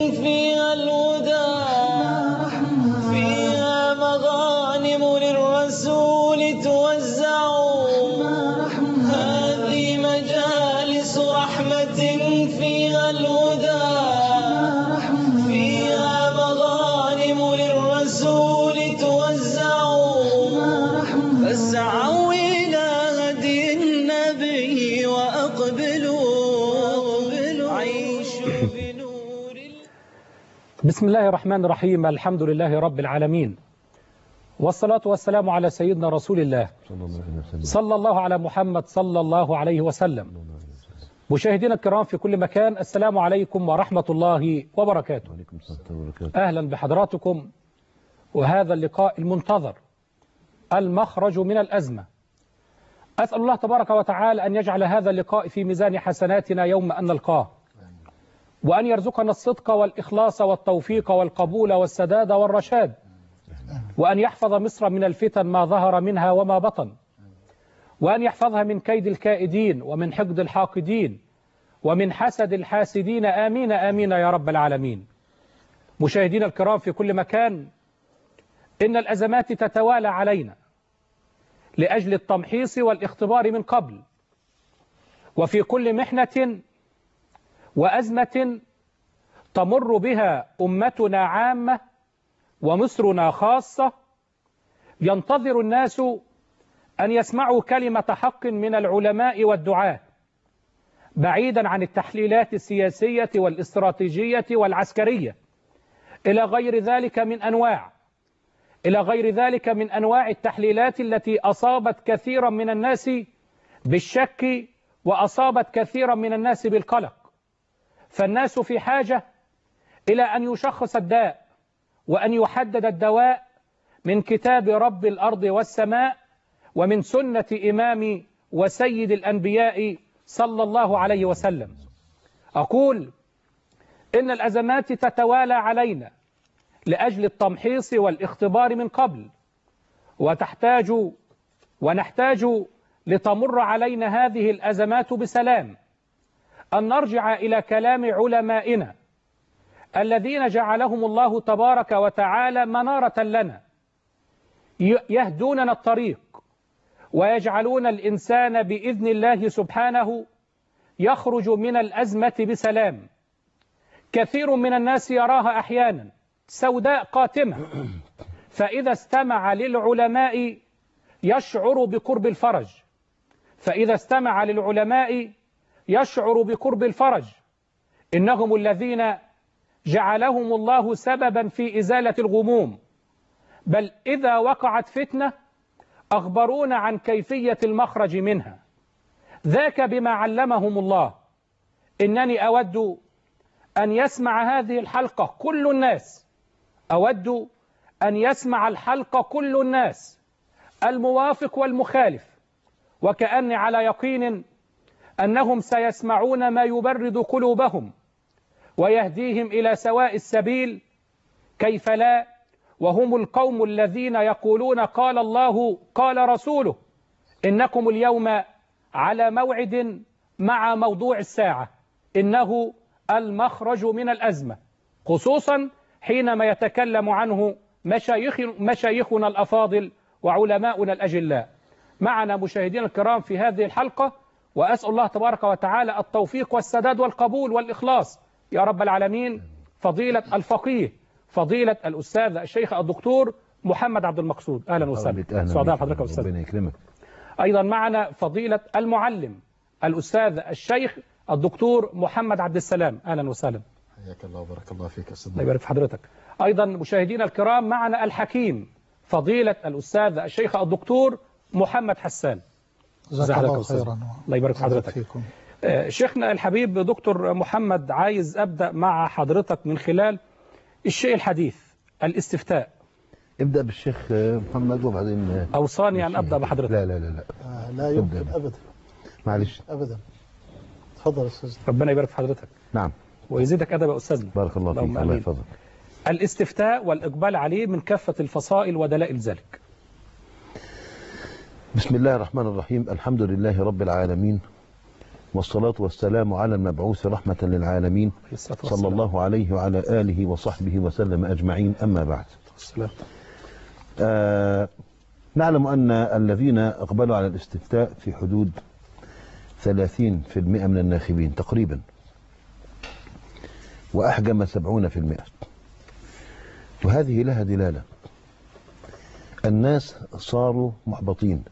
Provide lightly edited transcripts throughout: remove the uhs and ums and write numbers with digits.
فيها الهدى فيها مغانم للرسول توزع هذه مجالس رحمة فيها الهدى فيها مغانم للرسول توزع فاسعوا إلى هدي النبي وأقبلوا عيشوا بنور. بسم الله الرحمن الرحيم. الحمد لله رب العالمين، والصلاة والسلام على سيدنا رسول الله صلى الله على محمد صلى الله عليه وسلم. مشاهدينا الكرام في كل مكان، السلام عليكم ورحمة الله وبركاته. أهلا بحضراتكم وهذا اللقاء المنتظر، المخرج من الأزمة. أسأل الله تبارك وتعالى أن يجعل هذا اللقاء في ميزان حسناتنا يوم أن نلقاه، وأن يرزقنا الصدق والإخلاص والتوفيق والقبول والسداد والرشاد، وأن يحفظ مصر من الفتن ما ظهر منها وما بطن، وأن يحفظها من كيد الكائدين ومن حقد الحاقدين ومن حسد الحاسدين، آمين آمين يا رب العالمين. مشاهدينا الكرام في كل مكان، إن الأزمات تتوالى علينا لأجل التمحيص والاختبار من قبل، وفي كل محنة وأزمة تمر بها أمتنا عامة ومصرنا خاصة، ينتظر الناس أن يسمعوا كلمة حق من العلماء والدعاة، بعيدا عن التحليلات السياسية والاستراتيجية والعسكرية إلى غير ذلك من أنواع التحليلات التي أصابت كثيرا من الناس بالشك وأصابت كثيرا من الناس بالقلق. فالناس في حاجة إلى أن يشخص الداء وأن يحدد الدواء من كتاب رب الأرض والسماء ومن سنة إمام وسيد الأنبياء صلى الله عليه وسلم. أقول إن الأزمات تتوالى علينا لأجل التمحيص والاختبار من قبل، ونحتاج لتمر علينا هذه الأزمات بسلام، أن نرجع إلى كلام علمائنا الذين جعلهم الله تبارك وتعالى منارة لنا، يهدوننا الطريق ويجعلون الإنسان بإذن الله سبحانه يخرج من الأزمة بسلام. كثير من الناس يراها أحيانا سوداء قاتمة، فإذا استمع للعلماء يشعر بقرب الفرج. إنهم الذين جعلهم الله سببا في إزالة الغموم، بل إذا وقعت فتنة أخبرونا عن كيفية المخرج منها، ذاك بما علمهم الله. إنني أود أن يسمع هذه الحلقة كل الناس، الموافق والمخالف، وكأني على يقين أنهم سيسمعون ما يبرد قلوبهم ويهديهم إلى سواء السبيل. كيف لا، وهم القوم الذين يقولون قال الله قال رسوله إنكم اليوم على موعد مع موضوع الساعة، إنه المخرج من الأزمة، خصوصا حينما يتكلم عنه مشايخنا الأفاضل وعلماؤنا الأجلاء. معنا مشاهدينا الكرام في هذه الحلقة، وأسأل الله تبارك وتعالى التوفيق والسداد والقبول والإخلاص يا رب العالمين، فضيلة الفقيه فضيلة الأستاذ الشيخ الدكتور محمد عبد المقصود. أهلا وسهلا، سعداء بحضرتك يا أستاذ. ربنا يكرمك. أيضا معنا فضيلة المعلم الأستاذ الشيخ الدكتور محمد عبد السلام. أهلا وسهلا، حياك الله وبارك الله فيك. الله يبارك في حضرتك. أيضا مشاهدينا الكرام معنا الحكيم فضيلة الأستاذ الشيخ الدكتور محمد حسان. جزاك الله خيرا. الله يبارك في حضرتك. شيخنا الحبيب دكتور محمد، عايز أبدأ مع حضرتك من خلال الشيء الحديث، الاستفتاء. ابدأ بالشيخ محمد وبعدين أوصاني أن أبدأ بحضرتك. لا لا لا لا لا يمكن أبدا، معلش أبدا. تفضل أستاذ. ربنا يبارك في حضرتك. نعم، ويزيدك أدب يا أستاذنا. بارك الله فيك، الله يحفظك. الاستفتاء والإقبال عليه من كافة الفصائل ودلائل ذلك. بسم الله الرحمن الرحيم. الحمد لله رب العالمين، والصلاة والسلام على المبعوث رحمة للعالمين صلى الله عليه وعلى آله وصحبه وسلم أجمعين. أما بعد، نعلم أن الذين أقبلوا على الاستفتاء في حدود 30% من الناخبين تقريبا، وأحجم 70%، وهذه لها دلالة. الناس صاروا محبطين،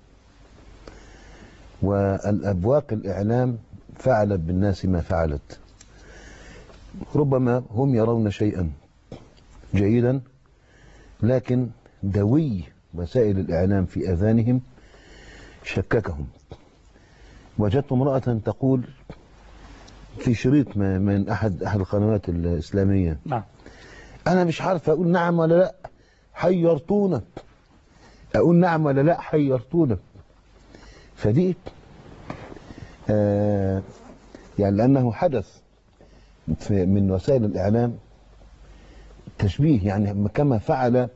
والأبواق الإعلام فعلت بالناس ما فعلت. ربما هم يرون شيئا جيدا، لكن دوي وسائل الإعلام في أذانهم شككهم. وجدت امرأة تقول في شريط من أحد القنوات الإسلامية: نعم، أنا مش عارف أقول نعم ولا لا، حيرتونا. أقول نعم ولا لا، حيرتونا. فدي يعني لأنه حدث من وسائل الإعلام تشبيه، يعني كما فعل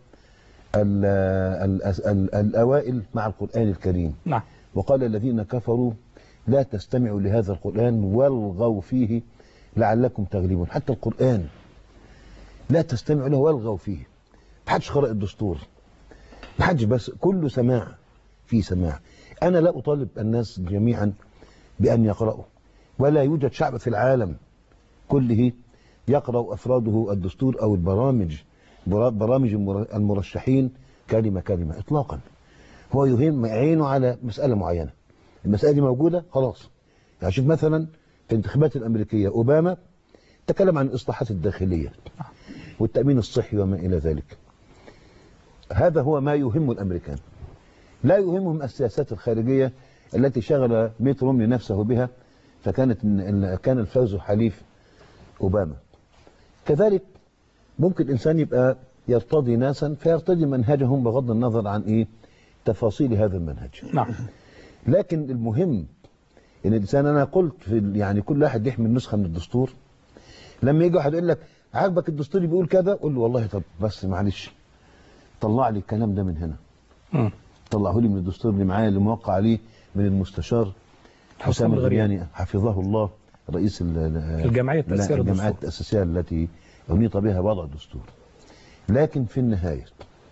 الأوائل مع القرآن الكريم. نعم. وقال الذين كفروا لا تستمعوا لهذا القرآن والغوا فيه لعلكم تغلبون. حتى القرآن لا تستمعوا له والغوا فيه. محدش قرأ الدستور، محدش، بس كله سماع في سماع. أنا لا أطالب الناس جميعا بأن يقرأوا، ولا يوجد شعب في العالم كله يقرأ أفراده الدستور أو برامج المرشحين كلمة كلمة إطلاقا. هو يهم عينه على مسألة معينة، المسألة دي موجودة خلاص. يعني شوف مثلا في الانتخابات الأمريكية، أوباما تكلم عن الإصلاحات الداخلية والتأمين الصحي وما إلى ذلك. هذا هو ما يهم الأمريكان. لا يهمهم السياسات الخارجية التي شغل ميت رومني نفسه بها، كان الفوز حليف أوباما. كذلك ممكن الإنسان يبقى يرتضي ناسا فيرتضي منهجهم بغض النظر عن تفاصيل هذا المنهج. نعم. لكن المهم ان الانسان، انا قلت يعني كل واحد يحمل نسخه من الدستور. لما يجي واحد يقول لك عاجبك الدستور بيقول كذا، قول له والله طب بس معلش طلع لي الكلام ده من هنا، طلعه لي من الدستور اللي معايا اللي موقع عليه من المستشار حسام الغرياني حفظه الله، رئيس الجمعيه التأسيسية التي أنيط بها وضع الدستور. لكن في النهاية،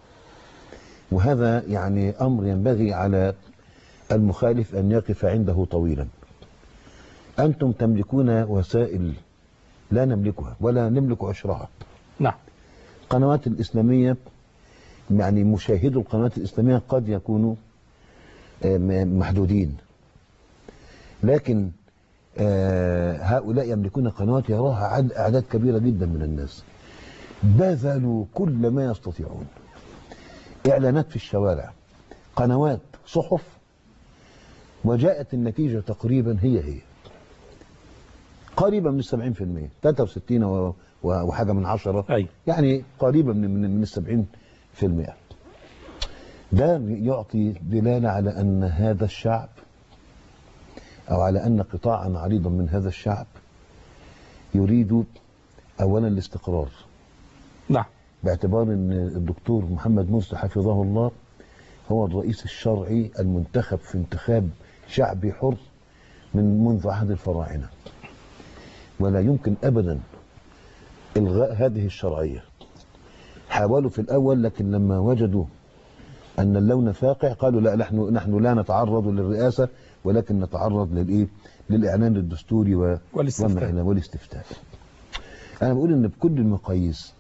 وهذا يعني أمر ينبغي على المخالف أن يقف عنده طويلا، أنتم تملكون وسائل لا نملكها ولا نملك عشرها. نعم. القنوات الإسلامية، يعني مشاهدو القنوات الإسلامية قد يكونوا محدودين، لكن هؤلاء يملكون قنوات يراها أعداد كبيرة جدا من الناس. بذلوا كل ما يستطيعون، إعلانات في الشوارع، قنوات، صحف، وجاءت النتيجة تقريبا هي قريبة من 70%، 63 وحاجة من 10. أي. يعني قريبة من 70%. ده يعطي دلالة على أن هذا الشعب، أو على أن قطاعا عريضا من هذا الشعب يريد أولا الاستقرار. نعم. باعتبار أن الدكتور محمد مرسي حفظه الله هو الرئيس الشرعي المنتخب في انتخاب شعبي حر منذ عهد الفراعنة، ولا يمكن أبدا إلغاء هذه الشرعية. حاولوا في الأول، لكن لما وجدوا أن اللون فاقع قالوا لا، نحن لا نتعرض للرئاسة، ولكن نتعرض للإعلان الدستوري والاستفتاء. أنا بقول أن بكل المقاييس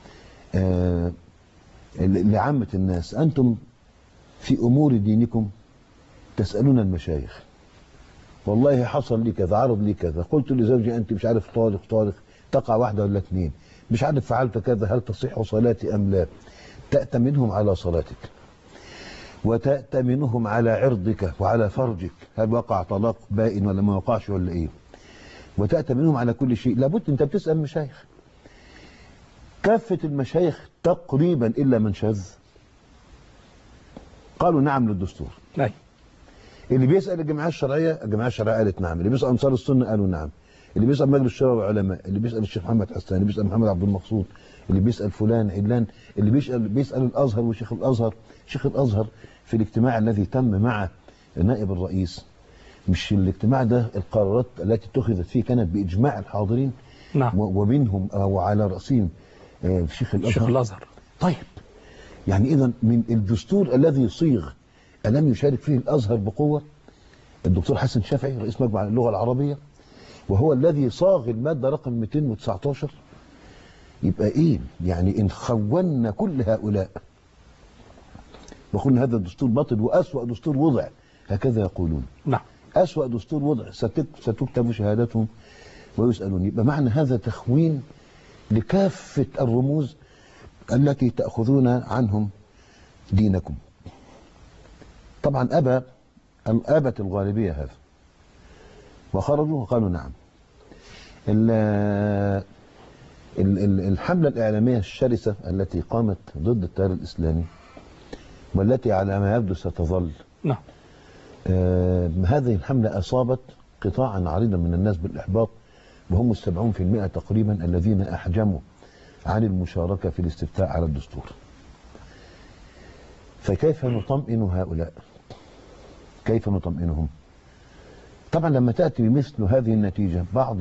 لعامة الناس، أنتم في أمور دينكم تسألون المشايخ، والله حصل لي كذا، عرض لي كذا، قلت لزوجي أنت مش عارف طالق تقع واحدة ولا اثنين، مش عارف فعلت كذا، هل تصح صلاتي أم لا؟ تأتمنهم على صلاتك، وتأتمنهم على عرضك وعلى فرجك، هل وقع طلاق بائن ولا ما وقعش ولا إيه؟ وتأتمنهم على كل شيء. لابد أنت بتسأل مشايخ. كافة المشايخ تقريبا إلا من شاذ قالوا نعم للدستور. لا. اللي بيسأل الجمعية الشرعية قالت نعم، اللي بيسأل أنصار السنة قالوا نعم، اللي بيسأل مجلس الشورى والعلماء، اللي بيسأل الشيخ محمد حسان، اللي بيسأل محمد عبد المقصود، اللي بيسأل فلان علان، اللي بيسأل الأزهر وشيخ الأزهر، شيخ الأزهر في الاجتماع الذي تم مع نائب الرئيس مش الاجتماع ده القرارات التي اتخذت فيه كانت بإجماع الحاضرين؟ نعم. ومنهم وعلى رأسهم شيخ شيخ الأزهر. الأزهر. طيب يعني إذا من الدستور الذي صيغ ألم يشارك فيه الأزهر بقوة؟ الدكتور حسن شافعي رئيس مجمع اللغة العربية، وهو الذي صاغ المادة رقم 219. يبقى إيه يعني إن خونا كل هؤلاء وقلنا هذا الدستور باطل وأسوأ دستور وضع، هكذا يقولون. نعم. أسوأ دستور وضع ستكتب شهادتهم ويسألون. يبقى معنى هذا تخوين لكافة الرموز التي تأخذون عنهم دينكم. طبعا أبت الغالبية هذا وخرجوا وقالوا نعم. الحملة الإعلامية الشرسة التي قامت ضد التيار الإسلامي والتي على ما يبدو ستظل، نعم. هذه الحملة أصابت قطاعا عريضا من الناس بالإحباط، وهم 70% تقريبا الذين أحجموا عن المشاركة في الاستفتاء على الدستور. فكيف نطمئن هؤلاء؟ كيف نطمئنهم؟ طبعا لما تأتي بمثل هذه النتيجة بعض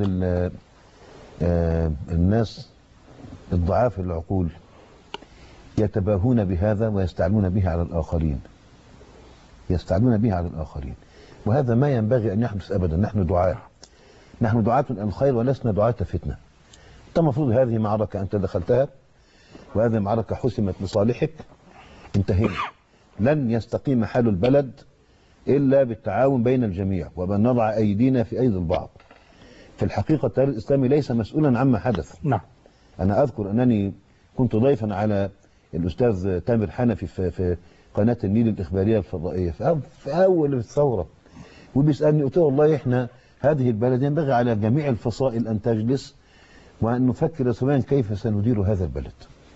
الناس الضعاف العقول يتباهون بهذا ويستعلون به على الآخرين، يستعلون به على الآخرين، وهذا ما ينبغي أن يحدث أبدا. نحن دعاة إلى الخير ولسنا دعاة فتنة. أنت المفروض هذه معركة أنت دخلتها، وهذه معركة حسمت لصالحك، انتهينا. لن يستقيم حال البلد إلا بالتعاون بين الجميع وبأن نضع أيدينا في أيدي البعض. في الحقيقة التيار الإسلامي ليس مسؤولا عما حدث. نعم. أنا أذكر أنني كنت ضيفا على الأستاذ تامر حنفي في قناة النيل الإخبارية الفضائية في أول الثورة، وبيسألني قلت له والله إحنا هذه البلد ينبغي على جميع الفصائل أن تجلس وأن نفكر سويا كيف سندير هذا البلد.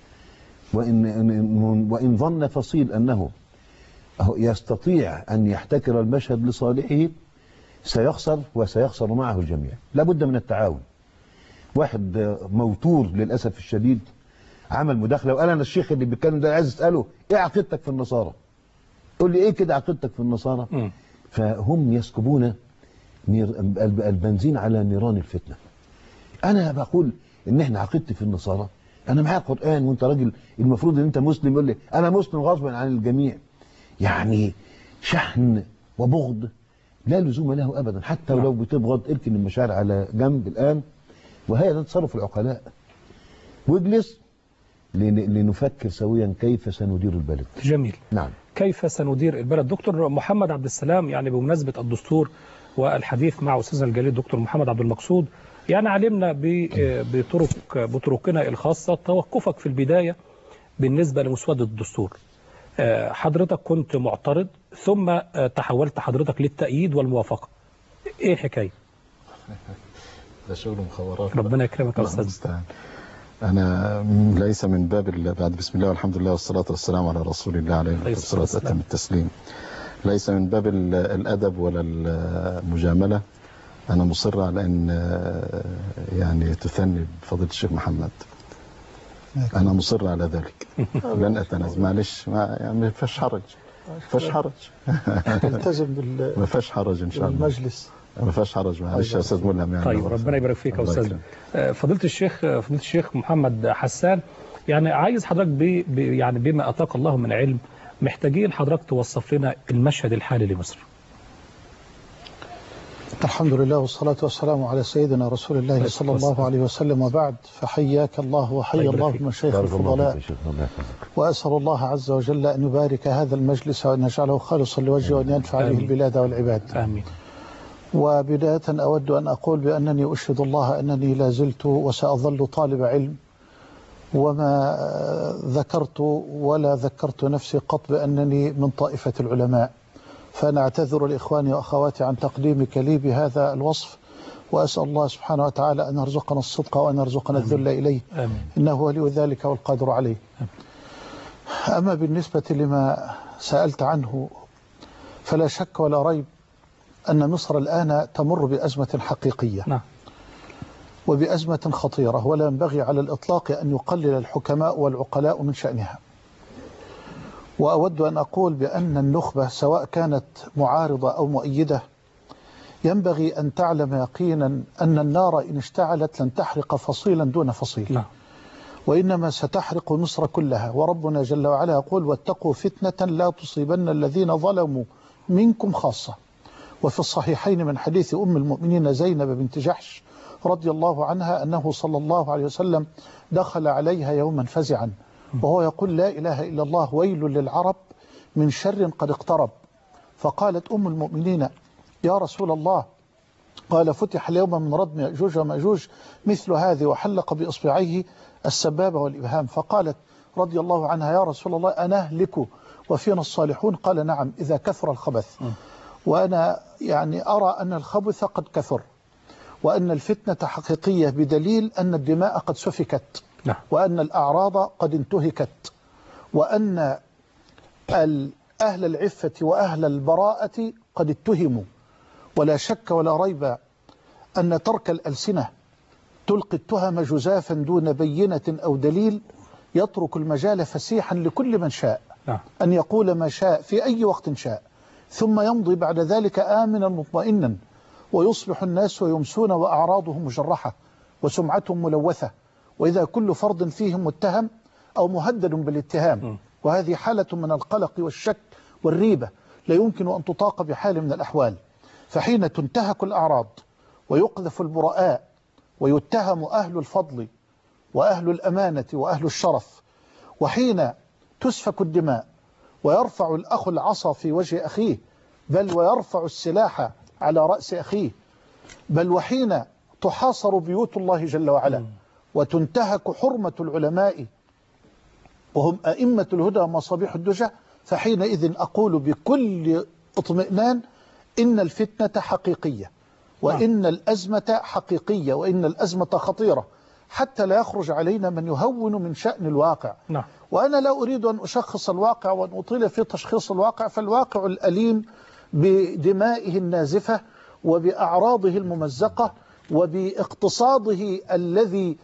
وإن ظن فصيل أنه يستطيع أن يحتكر المشهد لصالحه سيخسر وسيخسر معه الجميع. لابد من التعاون. واحد موتور للأسف الشديد عمل مداخلة وقال أنا الشيخ اللي بيتكلم ده عايز أسأله إيه عقيدتك في النصارى؟ قول لي إيه كده عقيدتك في النصارى؟ فهم يسكبون البنزين على نيران الفتنة. أنا بقول إن إحنا عقيدتي في النصارى أنا معايا قرآن وأنت راجل المفروض إن أنت مسلم، يقول لي أنا مسلم غصبا عن الجميع. يعني شحن وبغض لا لزوم له أبدا. حتى ولو بتبغض اركن المشاعر على جنب الآن، وهذا تصرف العقلاء. واجلس لنفكر سويا كيف سندير البلد. جميل. نعم. كيف سندير البلد؟ دكتور محمد عبد السلام، يعني بمناسبة الدستور والحديث مع أستاذنا الجليل دكتور محمد عبد المقصود، يعني علمنا بطرقنا الخاصة توقفك في البداية بالنسبة لمسودة الدستور. حضرتك كنت معترض ثم تحولت حضرتك للتأييد والموافقة. ايه الحكاية؟ ده شغل مخابرات. ربنا يكرمك يا أستاذ. أنا ليس من باب بعد بسم الله والحمد لله والصلاة والسلام على رسول الله عليه الصلاة والسلام التسليم. ليس من باب الأدب ولا المجاملة. أنا مصر على أن يعني تثني بفضيلة الشيخ محمد. أنا مصر على ذلك. لن أتنازل. معلش ما فيش حرج. ما فيش حرج. التزم ما فيش حرج إن شاء الله. المجلس. ما فيش حرج. معلش يا أستاذ ملهم يعني. طيب ربنا يبارك فيك يا أستاذ. فضيلة الشيخ محمد حسان، يعني عايز حضرتك يعني بما أتاك الله من علم، محتاجين حضرتك توصف لنا المشهد الحالي لمصر. الحمد لله والصلاة والسلام على سيدنا رسول الله صلى الله عليه وسلم، وبعد، فحياك الله وحيا الله المشايخ الفضلاء، وأسأل الله عز وجل أن يبارك هذا المجلس وأن يجعله خالصا لوجهه وأن ينفع به البلاد والعباد. آمين. وبداية أود أن أقول بأنني أشهد الله أنني لا زلت وسأظل طالب علم، وما ذكرت ولا ذكرت نفسي قط بأنني من طائفة العلماء، فأنا أعتذر لإخواني وأخواتي عن تقديمك لي بهذا الوصف، وأسأل الله سبحانه وتعالى أن يرزقنا الصدق وأن يرزقنا الذل إليه. آمين. إنه ولي ذلك والقادر عليه. أما بالنسبة لما سألت عنه فلا شك ولا ريب أن مصر الآن تمر بأزمة حقيقية. نعم. وبأزمة خطيرة، ولا ينبغي على الإطلاق أن يقلل الحكماء والعقلاء من شأنها. وأود أن أقول بأن النخبة سواء كانت معارضة أو مؤيدة ينبغي أن تعلم يقينا أن النار إن اشتعلت لن تحرق فصيلا دون فصيل، نعم. وإنما ستحرق مصر كلها. وربنا جل وعلا يقول: واتقوا فتنة لا تصيبن الذين ظلموا منكم خاصة. وفي الصحيحين من حديث أم المؤمنين زينب بنت جحش رضي الله عنها أنه صلى الله عليه وسلم دخل عليها يوما فزعا وهو يقول: لا إله إلا الله، ويل للعرب من شر قد اقترب. فقالت أم المؤمنين: يا رسول الله، قال: فتح اليوم من ردم يأجوج ومأجوج مثل هذه، وحلق بإصبعيه السبابة والإبهام. فقالت رضي الله عنها: يا رسول الله، أنهلك وفينا الصالحون؟ قال: نعم، إذا كثر الخبث. وأنا يعني أرى أن الخبث قد كثر، وأن الفتنة حقيقية بدليل أن الدماء قد سفكت، وأن الأعراض قد انتهكت، وأن أهل العفة وأهل البراءة قد اتهموا. ولا شك ولا ريب أن ترك الألسنة تلقي التهم جزافا دون بينة أو دليل يترك المجال فسيحا لكل من شاء أن يقول ما شاء في أي وقت شاء، ثم يمضي بعد ذلك آمنا مطمئنا، ويصبح الناس ويمسون وأعراضهم مجرحة وسمعتهم ملوثة، وإذا كل فرد فيهم متهم أو مهدد بالاتهام. وهذه حالة من القلق والشك والريبة لا يمكن أن تطاق بحال من الأحوال. فحين تنتهك الأعراض ويقذف البراء ويتهم أهل الفضل وأهل الأمانة وأهل الشرف، وحين تسفك الدماء ويرفع الأخ العصا في وجه أخيه، بل ويرفع السلاح على رأس أخيه، بل وحين تحاصر بيوت الله جل وعلا وتنتهك حرمة العلماء وهم أئمة الهدى ومصابيح الدجى، فحينئذ أقول بكل اطمئنان إن الفتنة حقيقية، وإن الأزمة حقيقية، وإن الأزمة خطيرة، حتى لا يخرج علينا من يهون من شأن الواقع. وأنا لا أريد أن أشخص الواقع وأن أطيل في تشخيص الواقع، فالواقع الأليم بدمائه النازفة وبأعراضه الممزقة وباقتصاده الذي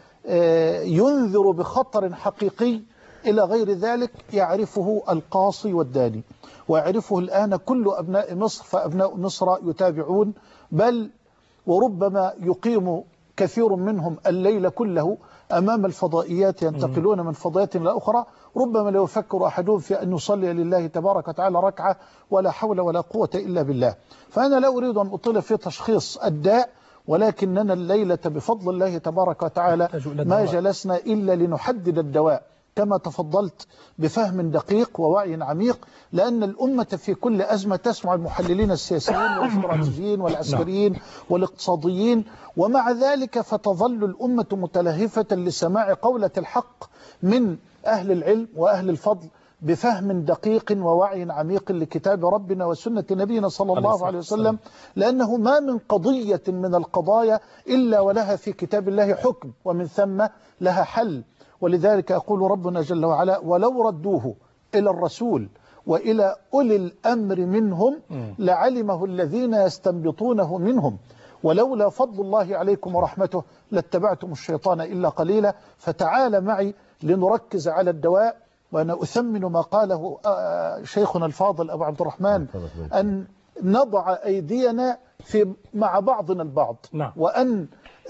ينذر بخطر حقيقي إلى غير ذلك يعرفه القاصي والداني، ويعرفه الآن كل أبناء مصر، فأبناء مصر يتابعون، بل وربما يقيم كثير منهم الليل كله أمام الفضائيات ينتقلون من فضائيات إلى أخرى، ربما لا يفكر أحدهم في أن يصلي لله تبارك وتعالى ركعة، ولا حول ولا قوة إلا بالله. فأنا لا أريد أن أطيل في تشخيص الداء، ولكننا الليلة بفضل الله تبارك وتعالى ما جلسنا إلا لنحدد الدواء، كما تفضلت، بفهم دقيق ووعي عميق، لأن الأمة في كل أزمة تسمع المحللين السياسيين والاستراتيجيين والعسكريين والاقتصاديين، ومع ذلك فتظل الأمة متلهفة لسماع قولة الحق من أهل العلم وأهل الفضل بفهم دقيق ووعي عميق لكتاب ربنا وسنة نبينا صلى الله عليه وسلم، لأنه ما من قضية من القضايا إلا ولها في كتاب الله حكم، ومن ثم لها حل. ولذلك يقول ربنا جل وعلا: ولو ردوه إلى الرسول وإلى أولي الأمر منهم لعلمه الذين يستنبطونه منهم، ولولا فضل الله عليكم ورحمته لاتبعتم الشيطان إلا قليلا. فتعال معي لنركز على الدواء. وأنا أثمن ما قاله شيخنا الفاضل أبو عبد الرحمن، أن نضع أيدينا مع بعضنا البعض، وأن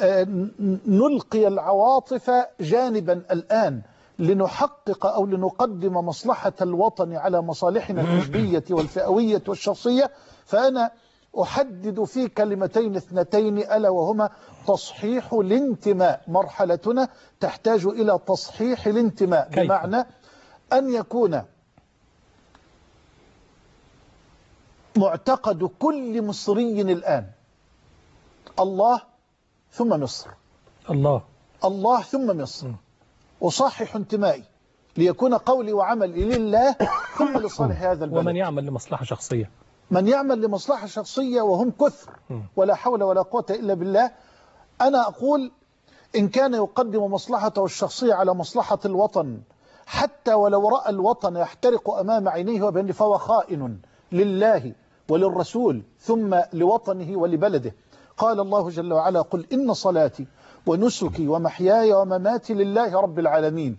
نلقي العواطف جانبا الآن لنحقق أو لنقدم مصلحة الوطن على مصالحنا الحزبية والفئوية والشخصية. فأنا أحدد في كلمتين اثنتين، ألا وهما تصحيح الانتماء. مرحلتنا تحتاج إلى تصحيح الانتماء، بمعنى أن يكون معتقد كل مصري الآن الله ثم مصر، الله ثم مصر. أصحح انتمائي ليكون قولي وعملي لله ثم لصالح هذا البلد. ومن يعمل لمصلحة شخصية، من يعمل لمصلحة شخصية وهم كثر ولا حول ولا قوة إلا بالله. أنا أقول إن كان يقدم مصلحته الشخصية على مصلحة الوطن، حتى ولو رأى الوطن يحترق أمام عينيه وبين، فهو خائن لله وللرسول ثم لوطنه ولبلده. قال الله جل وعلا: قل إن صلاتي ونسكي ومحياي ومماتي لله رب العالمين.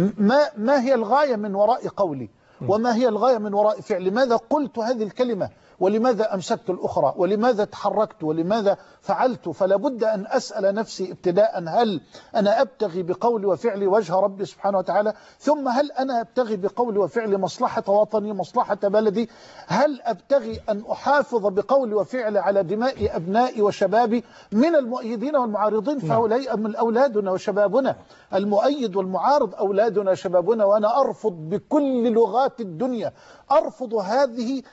ما هي الغاية من وراء قولي؟ وما هي الغاية من وراء فعلي؟ ماذا قلت هذه الكلمة ولماذا أمسكت الأخرى، ولماذا تحركت، ولماذا فعلت. فلا بد أن أسأل نفسي ابتداء: هل أنا أبتغي بقولي وفعلي وجه ربي سبحانه وتعالى؟ ثم هل أنا أبتغي بقولي وفعلي مصلحة وطني، مصلحة بلدي؟ هل أبتغي أن أحافظ بقولي وفعلي على دماء أبنائي وشبابي من المؤيدين والمعارضين؟ فهؤلاء من أولادنا وشبابنا، المؤيد والمعارض أولادنا وشبابنا. وأنا أرفض بكل لغات الدنيا، أرفض هذه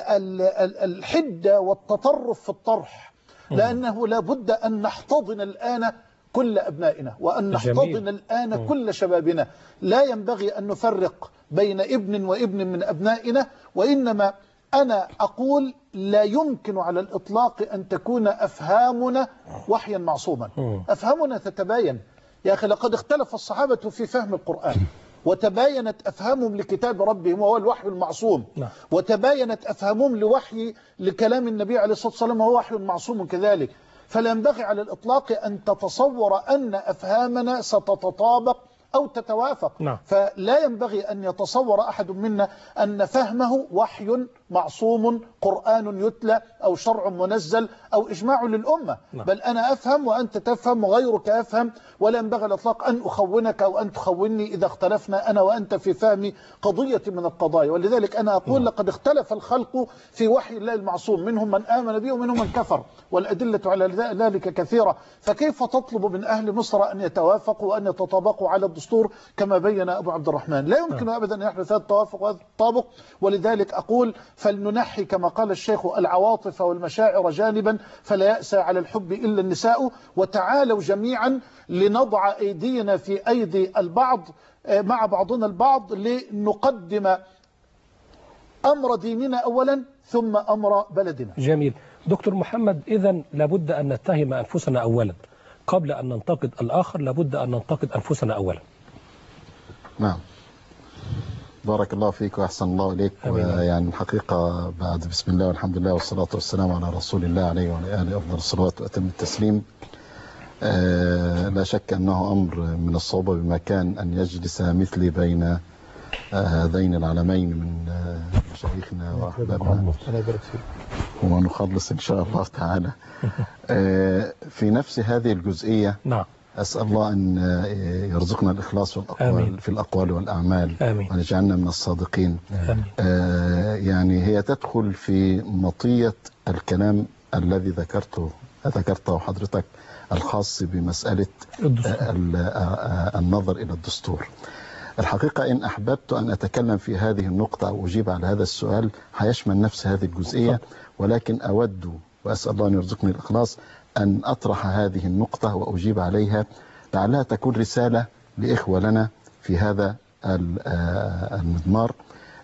الحدة والتطرف في الطرح، لأنه لا بد أن نحتضن الآن كل أبنائنا، وأن نحتضن الآن كل شبابنا. لا ينبغي أن نفرق بين ابن وابن من أبنائنا، وإنما أنا أقول لا يمكن على الإطلاق أن تكون أفهامنا وحيا معصوما. أفهامنا تتباين يا أخي. لقد اختلف الصحابة في فهم القرآن، وتباينت أفهامهم لكتاب ربهم وهو الوحي المعصوم، وتباينت أفهامهم لكلام النبي عليه الصلاة والسلام وهو وحي معصوم كذلك. فلا ينبغي على الإطلاق أن تتصور أن أفهامنا ستتطابق أو تتوافق. فلا ينبغي أن يتصور أحد منا أن فهمه وحي معصوم، قرآن يتلى أو شرع منزل أو إجماع للأمة. بل أنا أفهم وأنت تفهم وغيرك يفهم، ولا ينبغي الإطلاق أن أخونك أو أن تخوني إذا اختلفنا أنا وأنت في فهم قضية من القضايا. ولذلك أنا أقول لقد اختلف الخلق في وحي الله المعصوم، منهم من آمن به ومنهم من كفر، والأدلة على ذلك كثيرة. فكيف تطلب من أهل مصر أن يتوافقوا وأن يتطابقوا على الدستور كما بين أبو عبد الرحمن؟ لا يمكن أبدا أن يحدث هذا التوافق وهذا التطابق. ولذلك أقول فلننحي كما قال الشيخ العواطف والمشاعر جانبا، فلا يأسى على الحب إلا النساء، وتعالوا جميعا لنضع أيدينا في أيدي البعض مع بعضنا البعض، لنقدم أمر ديننا أولا ثم أمر بلدنا. جميل. دكتور محمد، إذن لابد أن نتهم أنفسنا أولا قبل أن ننتقد الآخر. لابد أن ننتقد أنفسنا أولا. نعم، بارك الله فيك وأحسن الله إليك. ويعني الحقيقة بعد بسم الله والحمد لله والصلاة والسلام على رسول الله عليه وعلى آله أفضل الصلوات وأتم التسليم. لا شك أنه أمر من الصعوبة بمكان أن يجلس مثلي بين هذين العلمين من مشايخنا وأحبابنا، ونخلص إن شاء الله تعالى. في نفس هذه الجزئية أسأل الله أن يرزقنا الإخلاص في الأقوال والأعمال، وأن يجعلنا من الصادقين. يعني هي تدخل في مطية الكلام الذي ذكرته حضرتك الخاص بمسألة النظر إلى الدستور. الحقيقة إن أحببت أن أتكلم في هذه النقطة أو أجيب على هذا السؤال هيشمل نفس هذه الجزئية، ولكن أود وأسأل الله أن يرزقني الإخلاص أن أطرح هذه النقطة وأجيب عليها، لعلها تكون رسالة لإخوة لنا في هذا المضمار.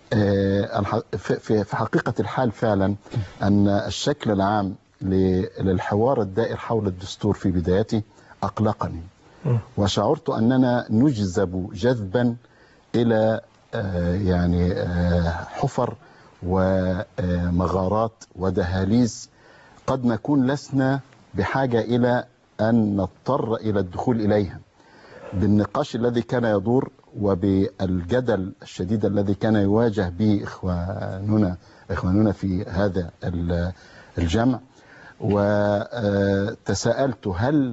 في حقيقة الحال فعلا أن الشكل العام للحوار الدائر حول الدستور في بدايته أقلقني، وشعرت أننا نجذب جذبا إلى يعني حفر ومغارات ودهاليز قد نكون لسنا بحاجة إلى أن نضطر إلى الدخول إليها. بالنقاش الذي كان يدور وبالجدل الشديد الذي كان يواجه به إخواننا في هذا الجمع، وتساءلت هل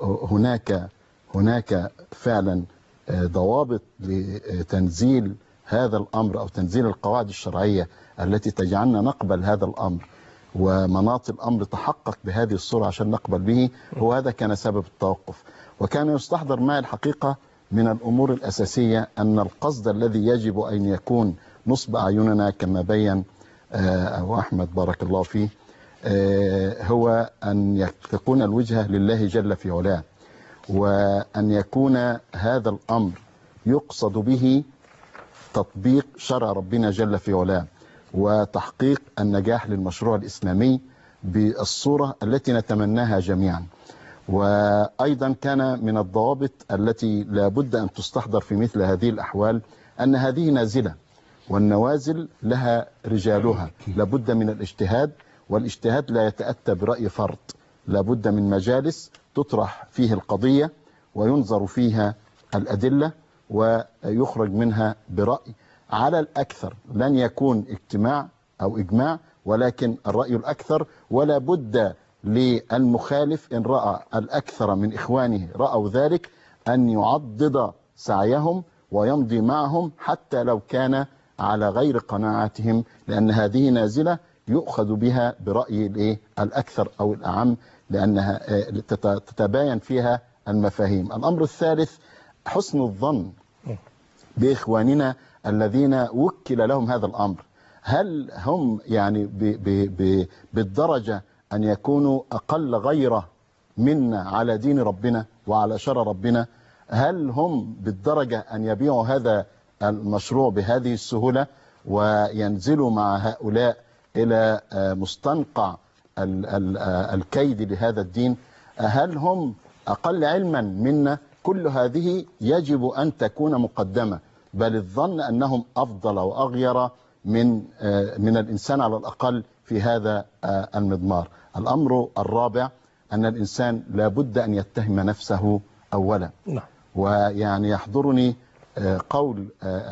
هناك فعلا ضوابط لتنزيل هذا الأمر أو تنزيل القواعد الشرعية التي تجعلنا نقبل هذا الأمر، ومناط الأمر تحقق بهذه الصورة عشان نقبل به. وهذا كان سبب التوقف. وكان يستحضر معي الحقيقة من الأمور الأساسية أن القصد الذي يجب أن يكون نصب أعيننا كما بين أبو أحمد بارك الله فيه هو أن تكون الوجهة لله جل في علاه، وأن يكون هذا الأمر يقصد به تطبيق شرع ربنا جل في علاه، وتحقيق النجاح للمشروع الإسلامي بالصورة التي نتمناها جميعا. وأيضا كان من الضوابط التي لا بد أن تستحضر في مثل هذه الأحوال أن هذه نازلة، والنوازل لها رجالها، لابد من الاجتهاد، والاجتهاد لا يتأتى برأي فرد، لابد من مجالس تطرح فيه القضية وينظر فيها الأدلة ويخرج منها برأي على الأكثر. لن يكون اجتماع أو إجماع، ولكن الرأي الأكثر، ولا بد للمخالف إن رأى الأكثر من إخوانه رأوا ذلك أن يعضد سعيهم ويمضي معهم حتى لو كان على غير قناعاتهم، لأن هذه نازلة يؤخذ بها برأي الأكثر أو الأعم، لأنها تتباين فيها المفاهيم. الأمر الثالث حسن الظن بإخواننا الذين وكل لهم هذا الأمر. هل هم يعني بالدرجة أن يكونوا أقل غيرة منا على دين ربنا وعلى شرع ربنا؟ هل هم بالدرجة أن يبيعوا هذا المشروع بهذه السهولة وينزلوا مع هؤلاء إلى مستنقع الكيد لهذا الدين؟ هل هم أقل علما منا؟ كل هذه يجب أن تكون مقدمة، بل الظن أنهم أفضل وأغير من الإنسان على الأقل في هذا المضمار. الأمر الرابع أن الإنسان لابد أن يتهم نفسه أولا. ويعني يحضرني قول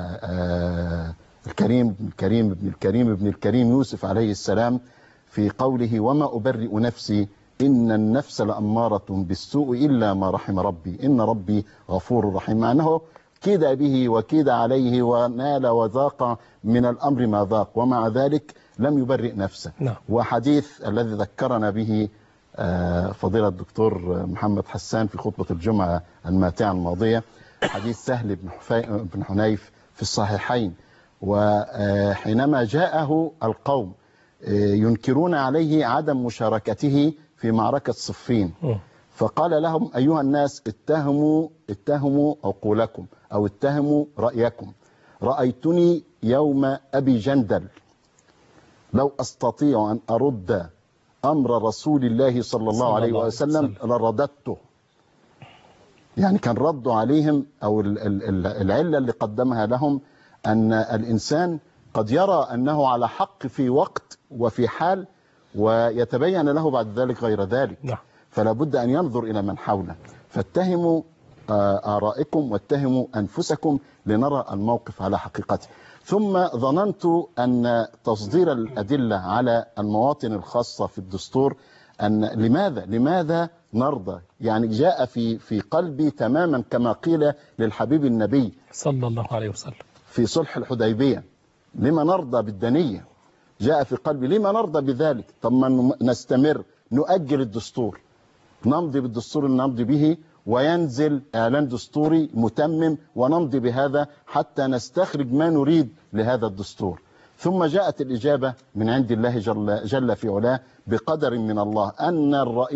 ابن الكريم يوسف عليه السلام في قوله: وما أبرئ نفسي إن النفس لأمارة بالسوء إلا ما رحم ربي إن ربي غفور رحيم. مع أنه كيد به وكيد عليه ونال وذاق من الأمر ما ذاق، ومع ذلك لم يبرئ نفسه. وحديث الذي ذكرنا به فضيلة الدكتور محمد حسان في خطبة الجمعة الماتعة الماضية، حديث سهل بن حنيف في الصحيحين، وحينما جاءه القوم ينكرون عليه عدم مشاركته في معركة صفين، فقال لهم: أيها الناس اتهموا عقولكم أو اتهموا رأيكم. رأيتني يوم أبي جندل لو أستطيع أن أرد أمر رسول الله صلى الله عليه وسلم لرددته. يعني كان ردوا عليهم أو العلة اللي قدمها لهم أن الإنسان قد يرى أنه على حق في وقت وفي حال ويتبين له بعد ذلك غير ذلك، فلا بد أن ينظر إلى من حوله. فاتهموا آرائكم واتهموا أنفسكم لنرى الموقف على حقيقته. ثم ظننت أن تصدير الأدلة على المواطن الخاصة في الدستور أن لماذا نرضى؟ يعني جاء في قلبي تماما كما قيل للحبيب النبي صلى الله عليه وسلم في صلح الحديبية: لما نرضى بالدنية؟ جاء في قلبي لما نرضى بذلك؟ طب ما نستمر نؤجل الدستور، نمضي بالدستور اللي نمضي به، وينزل إعلان دستوري متمم ونمضي بهذا حتى نستخرج ما نريد لهذا الدستور. ثم جاءت الإجابة من عند الله جل في علاه بقدر من الله أن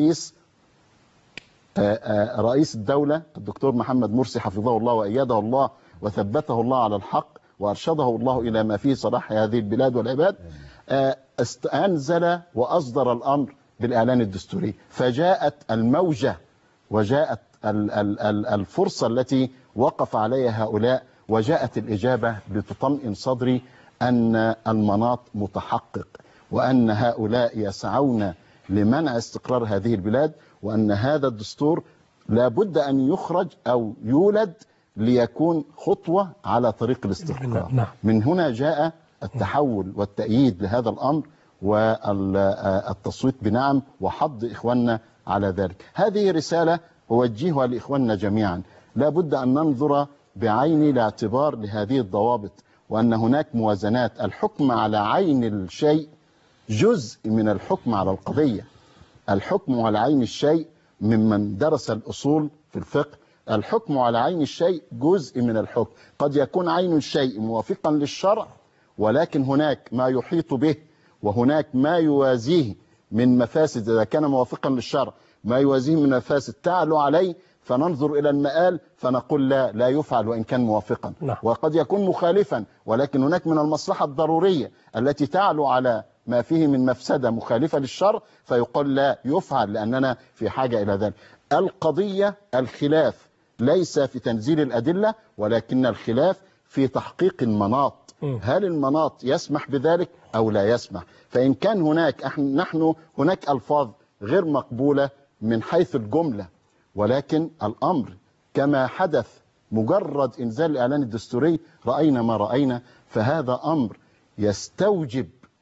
رئيس الدولة الدكتور محمد مرسي حفظه الله وأيده الله وثبته الله على الحق وأرشده الله إلى ما فيه صلاح هذه البلاد والعباد، أنزل وأصدر الأمر بالإعلان الدستوري. فجاءت الموجة وجاءت الفرصة التي وقف عليها هؤلاء، وجاءت الإجابة لتطمئن صدري أن المناط متحقق، وأن هؤلاء يسعون لمنع استقرار هذه البلاد، وأن هذا الدستور لابد أن يخرج أو يولد ليكون خطوة على طريق الاستقرار. من هنا جاء التحول والتأييد لهذا الأمر والتصويت بنعم وحض إخواننا على ذلك. هذه رسالة أوجهها لإخواننا جميعا، لا بد أن ننظر بعين الاعتبار لهذه الضوابط، وأن هناك موازنات. الحكم على عين الشيء جزء من الحكم على القضية. الحكم على عين الشيء ممن درس الأصول في الفقه، الحكم على عين الشيء جزء من الحكم. قد يكون عين الشيء موافقا للشرع، ولكن هناك ما يحيط به وهناك ما يوازيه من مفاسد. إذا كان موافقا للشرع ما يوازيه من مفاسد تعلو عليه، فننظر إلى المآل فنقول لا يفعل وإن كان موافقا. وقد يكون مخالفا، ولكن هناك من المصلحة الضرورية التي تعلو على ما فيه من مفسدة مخالفة للشرع، فيقول لا يفعل لأننا في حاجة إلى ذلك. القضية الخلاف ليس في تنزيل الأدلة، ولكن الخلاف في تحقيق المناط. هل المناط يسمح بذلك أو لا يسمح؟ فإن كان هناك ألفاظ غير مقبولة من حيث الجملة، ولكن الأمر كما حدث مجرد إنزال الإعلان الدستوري رأينا ما رأينا، فهذا أمر يستوجب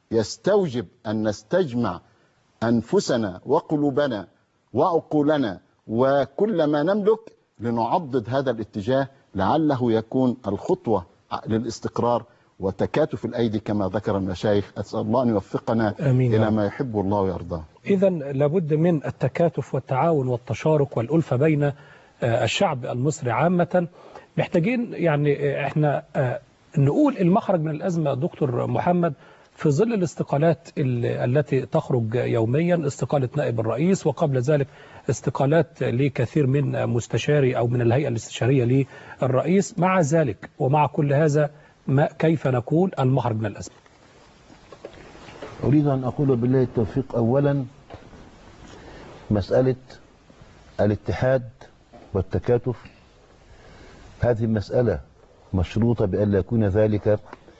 يستوجب أن نستجمع أنفسنا وقلوبنا وعقولنا وكل ما نملك لنعضد هذا الاتجاه، لعله يكون الخطوة للاستقرار وتكاتف الأيدي كما ذكر المشايخ. أسأل الله أن يوفقنا إلى ما يحب الله ويرضاه. إذا لابد من التكاتف والتعاون والتشارك والألفة بين الشعب المصري عامة. محتاجين يعني احنا نقول المخرج من الأزمة دكتور محمد في ظل الاستقالات التي تخرج يوميا، استقالة نائب الرئيس وقبل ذلك استقالات لكثير من مستشاري أو من الهيئة الاستشارية للرئيس. مع ذلك ومع كل هذا كيف نقول المخرج من الأزمة؟ أريد أن أقول بالله التوفيق. أولا مسألة الاتحاد والتكاتف، هذه المسألة مشروطة بأن لا يكون ذلك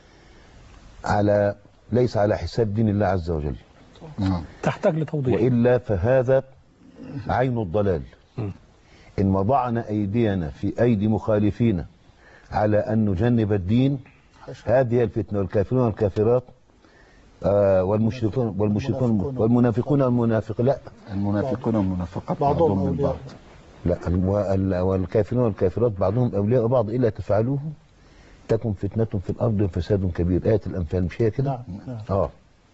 ليس على حساب دين الله عز وجل، تحتاج لتوضيح، وإلا فهذا عين الضلال. إن وضعنا أيدينا في أيدي مخالفين على أن نجنب الدين، هذه الفتنة. والكافرون والكافرات والمشركون والمنافقون والمنافقات، لا المنافقون والمنافقات بعضهم من بعض، لا والكافرون والكافرات بعضهم أولياء بعض إلا تفعلوه تكن فتنة في الأرض وفساد كبير. آية الأنفال مش هي كده؟ نعم.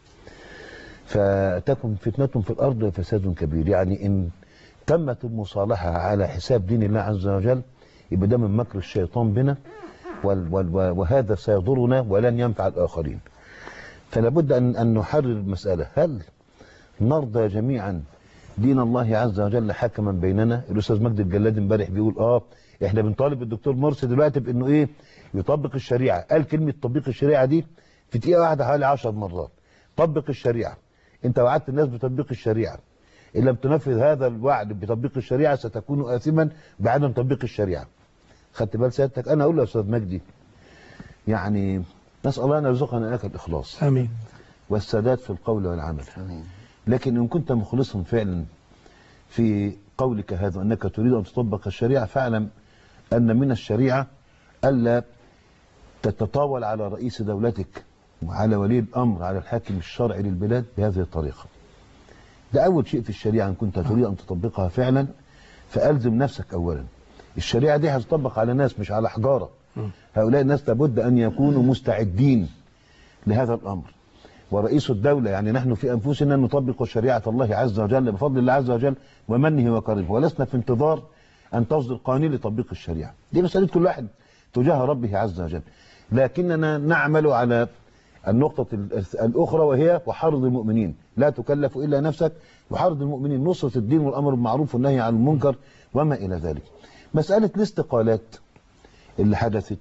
فتكن فتنة في الأرض وفساد كبير، يعني إن تمت المصالحة على حساب دين الله عز وجل يبقى ده من مكر الشيطان بنا، وهذا سيضرنا ولن ينفع الآخرين. فلا بد أن نحرر المسألة. هل نرضى جميعا دين الله عز وجل حكما بيننا؟ الأستاذ مجدي الجلاد امبارح بيقول احنا بنطالب الدكتور مرسي دلوقتي بانه ايه؟ يطبق الشريعه. قال كلمه تطبيق الشريعه دي في دقيقه واحده حوالي 10 مرات. طبق الشريعه. انت وعدت الناس بتطبيق الشريعه، ان لم تنفذ هذا الوعد بتطبيق الشريعه ستكون آثما بعدم تطبيق الشريعه. خدت بال سيادتك؟ انا اقول له يا استاذ مجدي، يعني نسال الله ان يرزقنا لك الاخلاص، امين، والسداد في القول والعمل، امين. لكن ان كنت مخلصا فعلا في قولك هذا انك تريد ان تطبق الشريعه، فاعلم أن من الشريعة ألا تتطاول على رئيس دولتك وعلى ولي الأمر على الحاكم الشرعي للبلاد بهذه الطريقة. ده أول شيء في الشريعة. إن كنت تريد أن تطبقها فعلا فألزم نفسك أولا. الشريعة دي هتطبق على ناس مش على حجارة. هؤلاء الناس لابد أن يكونوا مستعدين لهذا الأمر. ورئيس الدولة يعني نحن في أنفسنا نطبق شريعة الله عز وجل بفضل الله عز وجل ومنه وكرمه، ولسنا في انتظار أن تصدر قوانين لتطبيق الشريعة. دي مسألة كل واحد تجاه ربه عز وجل. لكننا نعمل على النقطة الأخرى، وهي وحرض المؤمنين. لا تكلف إلا نفسك، وحرض المؤمنين، نصرة الدين والأمر بالمعروف والنهي عن المنكر وما إلى ذلك. مسألة الاستقالات اللي حدثت،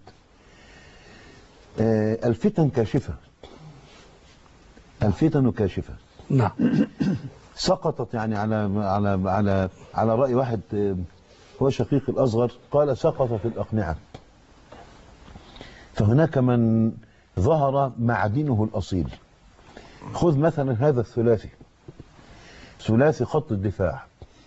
الفتن كاشفة، الفتن كاشفة. نعم. سقطت يعني على رأي واحد هو شقيق الأصغر، قال سقط في الأقنعة. فهناك من ظهر معدنه الأصيل. خذ مثلا هذا الثلاثي، ثلاثي خط الدفاع،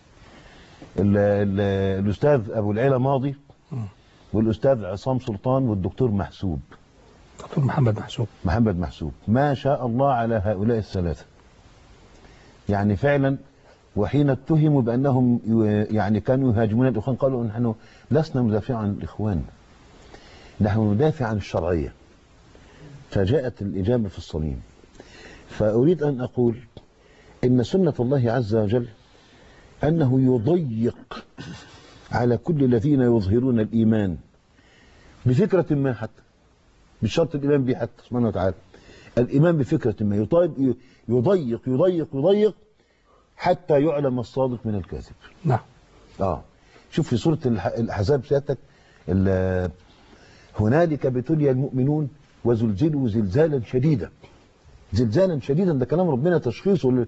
الأستاذ أبو العلا ماضي، والأستاذ عصام سلطان، والدكتور محسوب، دكتور محمد محسوب. ما شاء الله على هؤلاء الثلاثة. يعني فعلا، وحين اتهموا بأنهم يعني كانوا يهاجمون الإخوان قالوا نحن لسنا ندافع عن الإخوان، نحن ندافع عن الشرعية. فجاءت الإجابة في الصميم. فأريد أن أقول إن سنة الله عز وجل أنه يضيق على كل الذين يظهرون الإيمان بفكرة ما، حتى بشرط الإيمان به حتى سبحانه وتعالى. الإيمان بفكرة ما يضيق يضيق يضيق حتى يعلم الصادق من الكاذب. نعم. شوف في سورة الأحزاب سيادتك، هنالك ابتلي المؤمنون وزلزلوا زلزالا شديدا. زلزالا شديدا ده كلام ربنا تشخيصه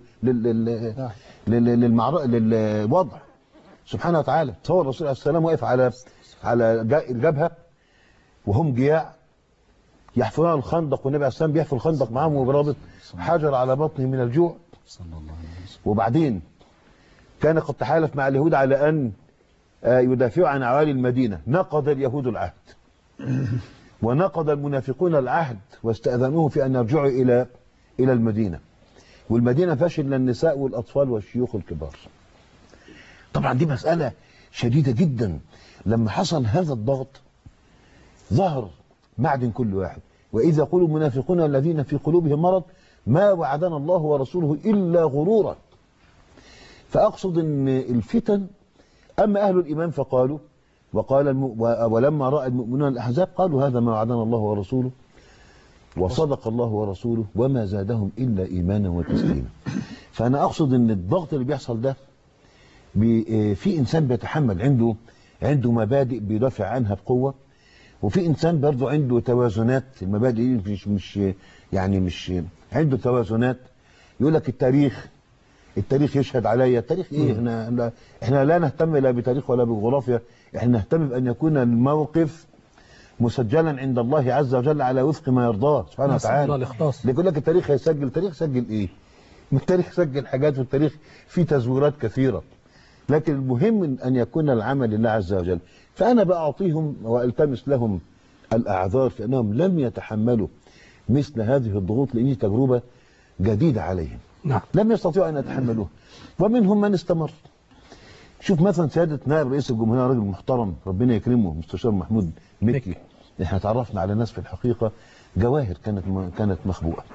للوضع سبحانه وتعالى. تصور الرسول عليه السلام واقف على الجبهة وهم جياع يحفرون الخندق، والنبي عليه السلام بيحفر الخندق معاهم وبرابط حجر على بطنه من الجوع. وبعدين كان قد تحالف مع اليهود على أن يدافعوا عن عوالي المدينة. نقض اليهود العهد ونقض المنافقون العهد واستأذنوه في أن يرجعوا إلى المدينة، والمدينة فيهاش إلا النساء والأطفال والشيوخ الكبار. طبعا دي مسألة شديدة جدا. لما حصل هذا الضغط ظهر معدن كل واحد، وإذا يقول المنافقون الذين في قلوبهم مرض ما وعدنا الله ورسوله إلا غرورا. فأقصد أن الفتن، أما أهل الإيمان فقالوا ولما رأى المؤمنون الأحزاب قالوا هذا ما وعدنا الله ورسوله وصدق الله ورسوله وما زادهم إلا إيمانا وتسليما. فأنا أقصد أن الضغط اللي بيحصل ده في إنسان بيتحمل، عنده مبادئ بيدافع عنها بقوة، وفي إنسان برضه عنده توازنات. المبادئ دي مش عنده توازنات. يقول لك التاريخ يشهد عليا. التاريخ ايه؟ احنا لا نهتم لا بتاريخ ولا بجغرافيا، احنا نهتم بأن يكون الموقف مسجلا عند الله عز وجل على وفق ما يرضاه سبحانه وتعالى. يقول لك التاريخ هيسجل. التاريخ سجل ايه؟ التاريخ سجل حاجات، والتاريخ فيه تزويرات كثيرة، لكن المهم أن يكون العمل لله عز وجل. فأنا بأعطيهم وألتمس لهم الأعذار في أنهم لم يتحملوا مثل هذه الضغوط، لأن تجربة جديدة عليهم. نعم. لم يستطيعوا أن يتحملوها، ومنهم من استمر. شوف مثلا سيادة نائب رئيس الجمهورية، راجل محترم ربنا يكرمه، مستشار محمود مكي. احنا تعرفنا على ناس في الحقيقة جواهر كانت مخبوءة.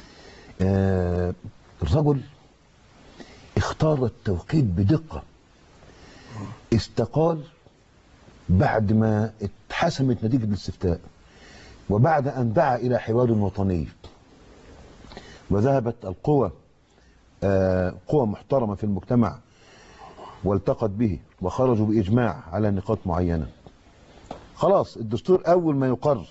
الرجل اختار التوقيت بدقة، استقال بعد ما اتحسمت نتيجة الاستفتاء، وبعد أن دعا إلى حوار وطني، وذهبت القوى قوى محترمة في المجتمع والتقت به وخرجوا بإجماع على نقاط معينة. خلاص الدستور أول ما يقر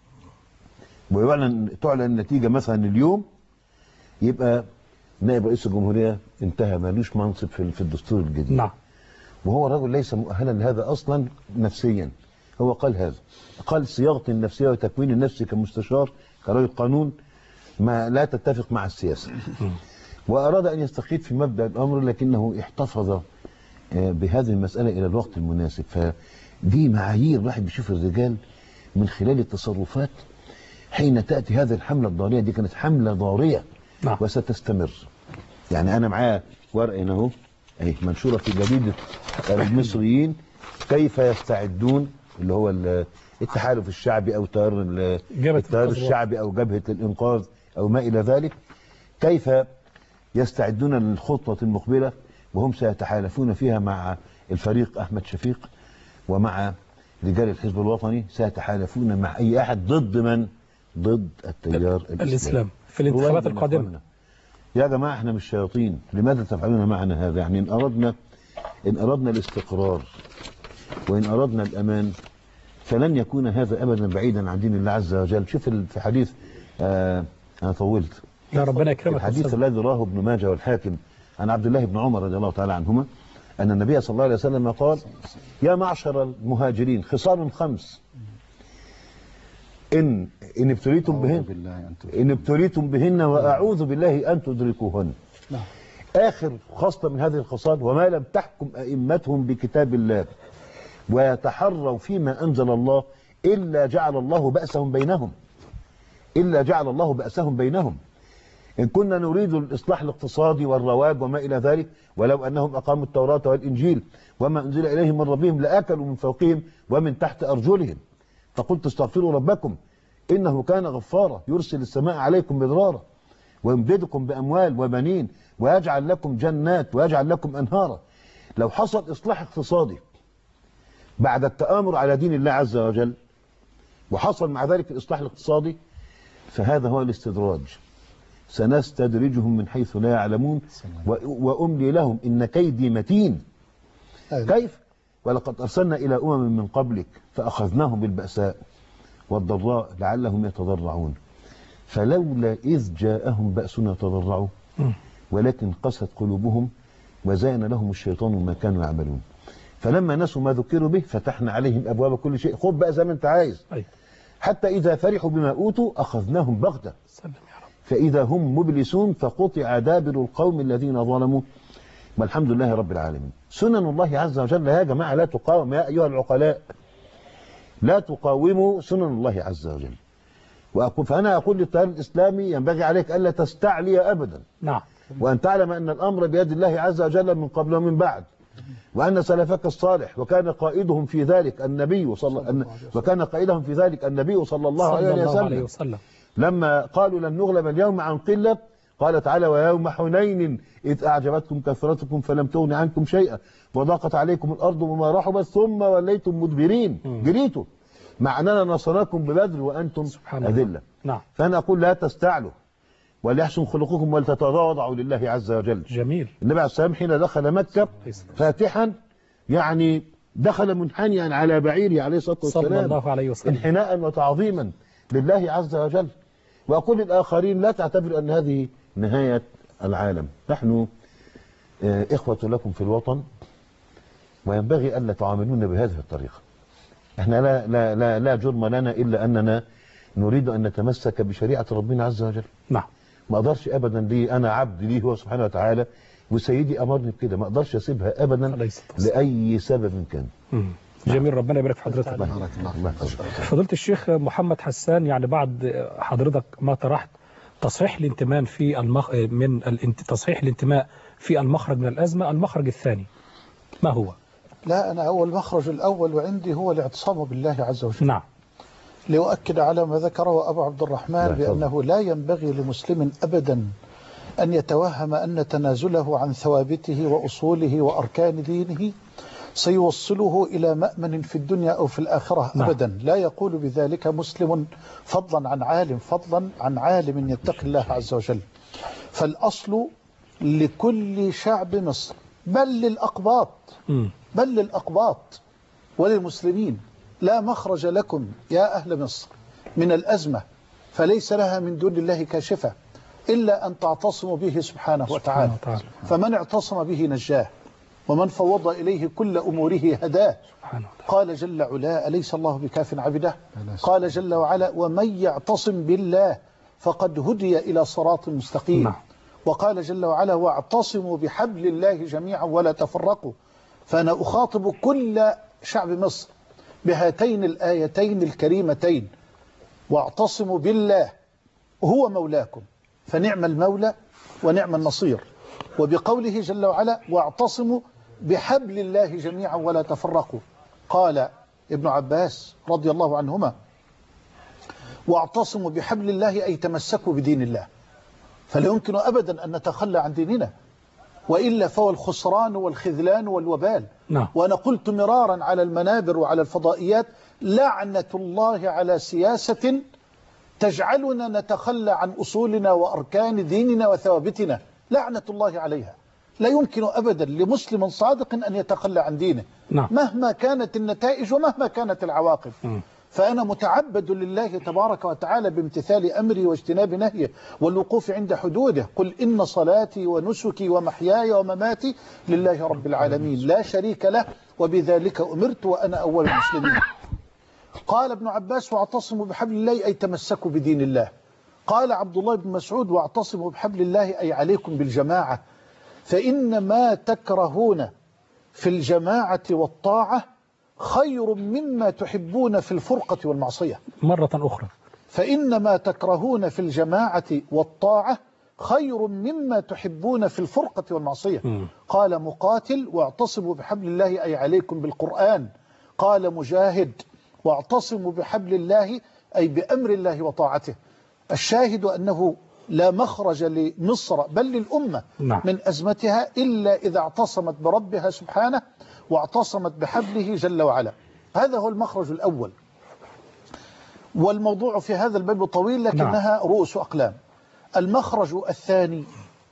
تعلن النتيجة مثلا اليوم، يبقى نائب رئيس الجمهورية انتهى، مالوش منصب في الدستور الجديد. نعم. وهو رجل ليس مؤهلا لهذا أصلا نفسيا. هو قال هذا، قال صياغة النفسية وتكوين النفس كمستشار كرجل قانون ما لا تتفق مع السياسة. وأراد أن يستقيد في مبدأ الأمر، لكنه احتفظ بهذه المسألة إلى الوقت المناسب. فدي معايير الواحد بيشوف الرجال من خلال التصرفات حين تأتي هذه الحملة الضارية. دي كانت حملة ضارية وستستمر. يعني أنا معايا ورقة هنا أهو، أهي منشورة في جريدة المصريين، كيف يستعدون، اللي هو التحالف الشعبي أو التيار الشعبي أو جبهة الإنقاذ أو ما إلى ذلك، كيف يستعدون للخطوة المقبلة، وهم سيتحالفون فيها مع الفريق أحمد شفيق ومع رجال الحزب الوطني، سيتحالفون مع أي أحد ضد من؟ ضد التيار الإسلامي في الانتخابات القادمة. يا جماعة احنا مش شياطين، لماذا تفعلون معنا هذا؟ يعني إن أردنا الاستقرار وإن أردنا الأمان فلن يكون هذا أبدا بعيدا عن دين الله عز وجل. شوف في حديث أنا طولت. لا ربنا يكرمك. الحديث الذي رواه ابن ماجه والحاكم عن عبد الله بن عمر رضي الله تعالى عنهما أن النبي صلى الله عليه وسلم قال: يا معشر المهاجرين خصال 5 إن ابتليتم بهن وأعوذ بالله أن تدركوهن. آخر خصلة من هذه الخصال: وما لم تحكم أئمتهم بكتاب الله ويتحروا فيما أنزل الله إلا جعل الله بأسهم بينهم. إن كنا نريد الإصلاح الاقتصادي والرواج وما إلى ذلك، ولو أنهم أقاموا التوراة والإنجيل وما أنزل إليهم من ربهم لأكلوا من فوقهم ومن تحت أرجلهم، فقلت استغفروا ربكم إنه كان غفارا يرسل السماء عليكم مدرارا ويمددكم بأموال وبنين ويجعل لكم جنات ويجعل لكم أنهارا. لو حصل إصلاح اقتصادي بعد التآمر على دين الله عز وجل، وحصل مع ذلك الإصلاح الاقتصادي، فهذا هو الاستدراج. سنستدرجهم من حيث لا يعلمون وأملي لهم إن كيدي متين. كيف؟ ولقد أرسلنا إلى من قبلك فأخذناهم بالبأساء والضراء لعلهم يتضرعون فلولا إذ جاءهم بأسنا تضرعوا ولكن قست قلوبهم وزين لهم الشيطان ما كانوا يعملون. فلما نسوا ما ذكروا به فتحنا عليهم أبواب كل شيء. خذ بقى زي ما أنت عايز. حتى إذا فرحوا بما أوتوا أخذناهم بغتة فإذا هم مبلسون فقطع دابر القوم الذين ظلموا والحمد لله رب العالمين. سنن الله عز وجل يا جماعة لا تقاوم، يا أيها العقلاء لا تقاوموا سنن الله عز وجل. فأنا أقول للتيار الإسلامي ينبغي عليك ألا تستعلي أبدا، نعم. وأن تعلم أن الأمر بيد الله عز وجل من قبل ومن بعد، وأن سلفك الصالح وكان قائدهم في ذلك النبي وكان قائدهم في ذلك النبي صلى الله عليه وسلم لما قالوا لن نغلب اليوم عن قلة، قال تعالى ويوم حنين إذ أعجبتكم كثرتكم فلم تغن عنكم شيئا وضاقت عليكم الأرض بما رحبت ثم وليتم مدبرين، جريتوا مع أننا نصرناكم ببدر وأنتم أذلة. نعم. فأنا أقول لا تستعلوا وليحسن خلقكم ولتتواضعوا لله عز وجل. جميل. النبي عليه السلام حين دخل مكة فاتحا يعني دخل منحنيا على بعيره عليه الصلاة والسلام صلى الله عليه وسلم انحناء وتعظيما لله عز وجل. وأقول للآخرين لا تعتبروا أن هذه نهاية العالم، نحن إخوة لكم في الوطن وينبغي ألا تعاملونا بهذه الطريقة. احنا لا جرم لنا إلا أننا نريد أن نتمسك بشريعة ربنا عز وجل. نعم. ما أقدرش أبدا لي أنا عبد ليه هو سبحانه وتعالى وسيدي أمرني بكده، ما أقدرش أسيبها أبدا لأي سبب كان. جميل، ربنا يبارك في حضرتك. فضيلة الشيخ محمد حسان، يعني بعد حضرتك ما طرحت تصحيح الانتماء في تصحيح الانتماء في المخرج من الأزمة، المخرج الثاني ما هو؟ لا، أنا هو المخرج الأول وعندي هو الاعتصام بالله عز وجل. نعم. لأؤكد على ما ذكره أبو عبد الرحمن بأنه لا ينبغي لمسلم أبدا أن يتوهم أن تنازله عن ثوابته وأصوله وأركان دينه سيوصله إلى مأمن في الدنيا أو في الآخرة. نعم. أبدا لا يقول بذلك مسلم، فضلا عن عالم يتقي الله عز وجل. فالأصل لكل شعب مصر بل للأقباط وللمسلمين لا مخرج لكم يا أهل مصر من الأزمة، فليس لها من دون الله كاشفة إلا أن تعتصموا به سبحانه وتعالى. فمن اعتصم به نجاه، ومن فوض إليه كل أموره هداه. قال جل وعلا أليس الله بكاف عبده؟ قال جل وعلا ومن يعتصم بالله فقد هدي إلى صراط مستقيم. وقال جل وعلا واعتصموا بحبل الله جميعا ولا تفرقوا. فأنا أخاطب كل شعب مصر بهاتين الآيتين الكريمتين، واعتصموا بالله هو مولاكم فنعم المولى ونعم النصير. وبقوله جل وعلا واعتصموا بحبل الله جميعا ولا تفرقوا. قال ابن عباس رضي الله عنهما واعتصموا بحبل الله أي تمسكوا بدين الله، فلا يمكن أبدا أن نتخلى عن ديننا، وإلا فهو الخسران والخذلان والوبال. وأنا قلت مرارا على المنابر وعلى الفضائيات لعنة الله على سياسة تجعلنا نتخلى عن أصولنا وأركان ديننا وثوابتنا، لعنة الله عليها. لا يمكن أبدا لمسلم صادق أن يتخلى عن دينه مهما كانت النتائج ومهما كانت العواقب. فأنا متعبد لله تبارك وتعالى بامتثال أمري واجتناب نهيه والوقوف عند حدوده. قل إن صلاتي ونسكي ومحياي ومماتي لله رب العالمين لا شريك له وبذلك أمرت وأنا أول المسلمين. قال ابن عباس واعتصموا بحبل الله أي تمسكوا بدين الله. قال عبد الله بن مسعود واعتصموا بحبل الله أي عليكم بالجماعة، فإن ما تكرهون في الجماعة والطاعة خير مما تحبون في الفرقة والمعصية. مرة أخرى، فإن ما تكرهون في الجماعة والطاعة خير مما تحبون في الفرقة والمعصية. قال مقاتل واعتصموا بحبل الله أي عليكم بالقرآن. قال مجاهد واعتصموا بحبل الله أي بأمر الله وطاعته. الشاهد أنه لا مخرج لمصر بل للأمة من أزمتها إلا إذا اعتصمت بربها سبحانه واعتصمت بحبله جل وعلا. هذا هو المخرج الأول، والموضوع في هذا الباب طويل لكنها رؤوس أقلام. المخرج الثاني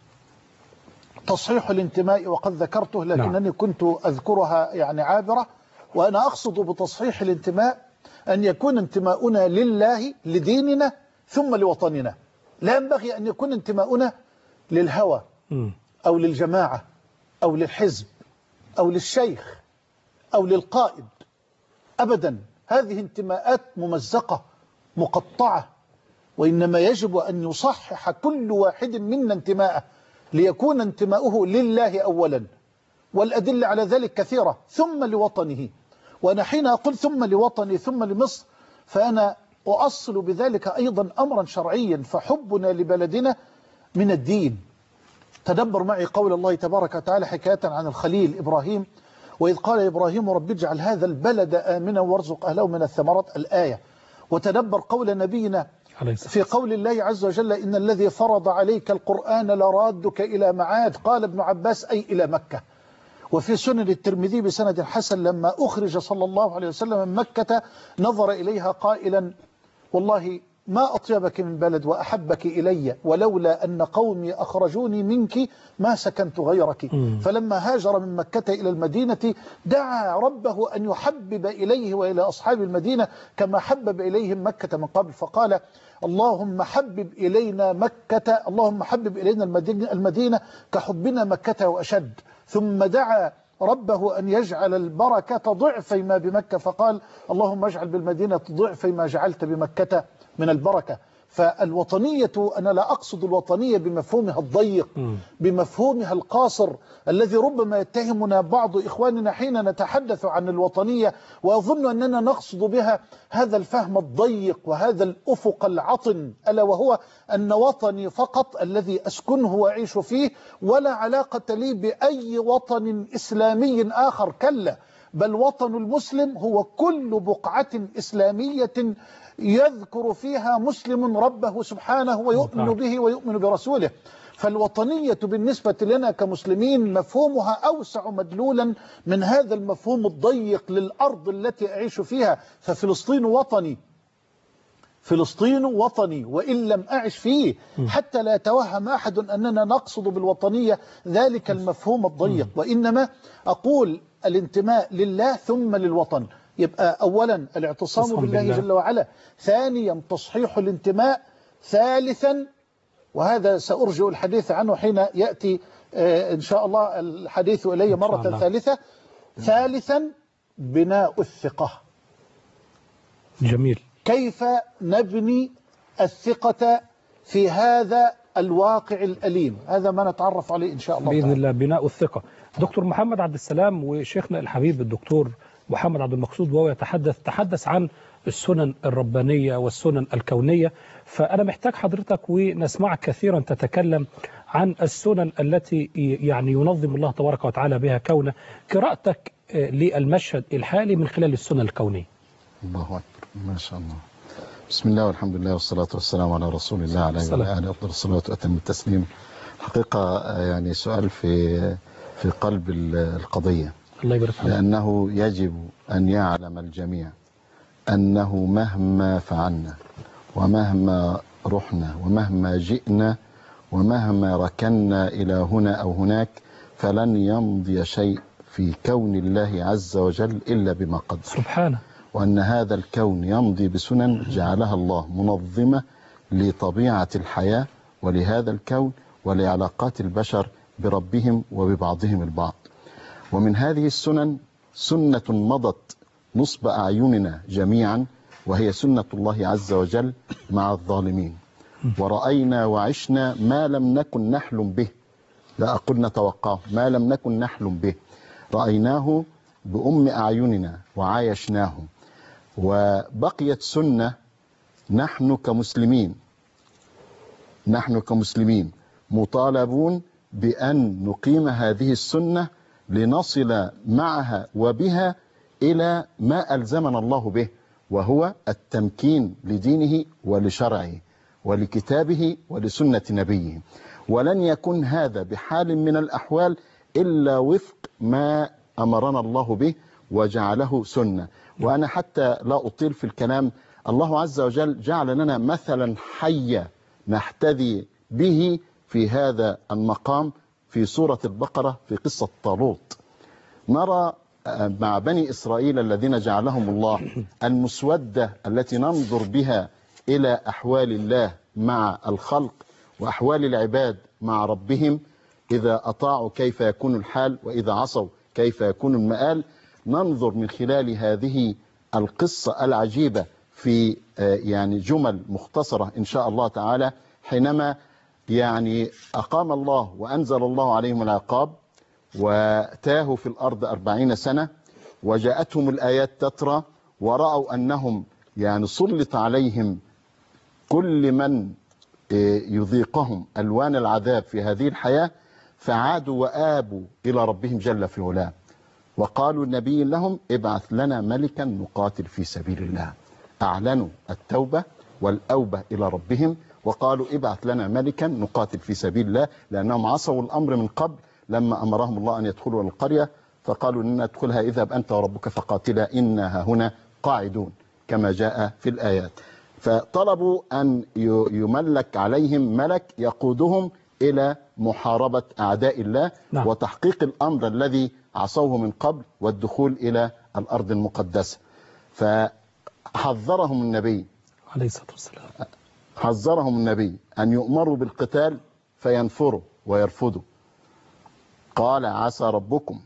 تصحيح الانتماء، وقد ذكرته لكنني كنت أذكرها يعني عابرة. وأنا أقصد بتصحيح الانتماء أن يكون انتماؤنا لله لديننا ثم لوطننا. لا ينبغي أن يكون انتماؤنا للهوى أو للجماعة أو للحزب أو للشيخ أو للقائد أبدا. هذه انتماءات ممزقة مقطعة، وإنما يجب أن يصحح كل واحد منا انتماءه ليكون انتماؤه لله أولا، والأدلة على ذلك كثيرة، ثم لوطنه. وأنا حين أقول ثم لوطني ثم لمصر فأنا أؤصل بذلك أيضا أمرا شرعيا، فحبنا لبلدنا من الدين. تدبر معي قول الله تبارك وتعالى حكاية عن الخليل إبراهيم، وإذ قال إبراهيم رب اجعل هذا البلد آمنا وارزق أهله من الثمرات الآية. وتدبر قول نبينا في قول الله عز وجل إن الذي فرض عليك القرآن لرادك إلى معاد، قال ابن عباس أي إلى مكة. وفي سنن الترمذي بسند حسن لما أخرج صلى الله عليه وسلم من مكة نظر إليها قائلا والله ما أطيبك من بلد وأحبك إلي، ولولا أن قومي أخرجوني منك ما سكنت غيرك. فلما هاجر من مكة إلى المدينة دعا ربه أن يحبب إليه وإلى أصحاب المدينة كما حبب إليهم مكة من قبل، فقال اللهم حبب إلينا مكة، اللهم حبب إلينا المدينة كحبنا مكة وأشد. ثم دعا ربه أن يجعل البركة ضعفي ما بمكة، فقال اللهم اجعل بالمدينة ضعفي ما جعلت بمكة من البركة. فالوطنية أنا لا أقصد الوطنية بمفهومها الضيق، بمفهومها القاصر الذي ربما يتهمنا بعض إخواننا حين نتحدث عن الوطنية، وأظن أننا نقصد بها هذا الفهم الضيق وهذا الأفق العطن، ألا وهو أن وطني فقط الذي أسكنه وأعيش فيه، ولا علاقة لي بأي وطن إسلامي آخر. كلا، بل وطن المسلم هو كل بقعة إسلامية يذكر فيها مسلم ربه سبحانه ويؤمن به ويؤمن برسوله. فالوطنية بالنسبة لنا كمسلمين مفهومها أوسع مدلولا من هذا المفهوم الضيق للأرض التي أعيش فيها. ففلسطين وطني، فلسطين وطني وإن لم أعش فيه، حتى لا يتوهم أحد أننا نقصد بالوطنية ذلك المفهوم الضيق، وإنما أقول الانتماء لله ثم للوطن. يبقى أولا الاعتصام بالله جل وعلا، ثانيا تصحيح الانتماء، ثالثا وهذا سأرجع الحديث عنه حين يأتي إن شاء الله الحديث إلي مرة ثالثة، ثالثا بناء الثقة. جميل. كيف نبني الثقة في هذا الواقع الأليم؟ هذا ما نتعرف عليه إن شاء الله بإذن الله، بناء الثقة. دكتور محمد عبد السلام وشيخنا الحبيب الدكتور محمد عبد المقصود وهو تحدث عن السنن الربانية والسنن الكونية، فأنا محتاج حضرتك ونسمعك كثيرا تتكلم عن السنن التي يعني ينظم الله تبارك وتعالى بها كونه، قراءتك للمشهد الحالي من خلال السنن الكونية. الله أكبر، ما شاء الله. بسم الله والحمد لله والصلاة والسلام على رسول الله عليه وعلى آله أفضل الصلاة وأتم التسليم. حقيقة يعني سؤال في قلب القضية، الله يبارك فيك، لأنه يجب أن يعلم الجميع أنه مهما فعلنا ومهما رحنا ومهما جئنا ومهما ركنا إلى هنا أو هناك فلن يمضي شيء في كون الله عز وجل إلا بما قدر سبحانه، وأن هذا الكون يمضي بسنن جعلها الله منظمة لطبيعة الحياة ولهذا الكون ولعلاقات البشر بربهم وببعضهم البعض. ومن هذه السنن سنة مضت نصب أعيننا جميعا، وهي سنة الله عز وجل مع الظالمين. ورأينا وعشنا ما لم نكن نحلم به، لا أقول نتوقعه، ما لم نكن نحلم به رأيناه بأم أعيننا وعايشناه. وبقيت سنة نحن كمسلمين مطالبون بأن نقيم هذه السنة لنصل معها وبها إلى ما ألزمنا الله به، وهو التمكين لدينه ولشرعه ولكتابه ولسنة نبيه. ولن يكون هذا بحال من الأحوال إلا وفق ما أمرنا الله به وجعله سنة. وأنا حتى لا أطيل في الكلام، الله عز وجل جعل لنا مثلا حيا نحتذي به في هذا المقام في سورة البقرة في قصة طالوت. نرى مع بني إسرائيل الذين جعلهم الله المسودة التي ننظر بها إلى أحوال الله مع الخلق وأحوال العباد مع ربهم، إذا أطاعوا كيف يكون الحال وإذا عصوا كيف يكون المآل. ننظر من خلال هذه القصة العجيبة في يعني جمل مختصرة إن شاء الله تعالى، حينما يعني أقام الله وأنزل الله عليهم العقاب وتاهوا في الأرض 40 سنة وجاءتهم الآيات تترى ورأوا أنهم يعني سلط عليهم كل من يذيقهم ألوان العذاب في هذه الحياة، فعادوا وآبوا إلى ربهم جل في علاه، وقالوا النبي لهم ابعث لنا ملكا نقاتل في سبيل الله. أعلنوا التوبة والأوبة إلى ربهم، وقالوا ابعث لنا ملكا نقاتل في سبيل الله، لأنهم عصوا الأمر من قبل لما أمرهم الله أن يدخلوا القرية، فقالوا إننا ندخلها اذهب أنت وربك فقاتلا إنها هنا قاعدون كما جاء في الآيات. فطلبوا أن يملك عليهم ملك يقودهم إلى محاربة أعداء الله نعم. وتحقيق الأمر الذي عصوه من قبل والدخول إلى الأرض المقدسة. فحذرهم النبي عليه الصلاة والسلام، حذرهم النبي أن يؤمروا بالقتال فينفروا ويرفضوا. قال عسى ربكم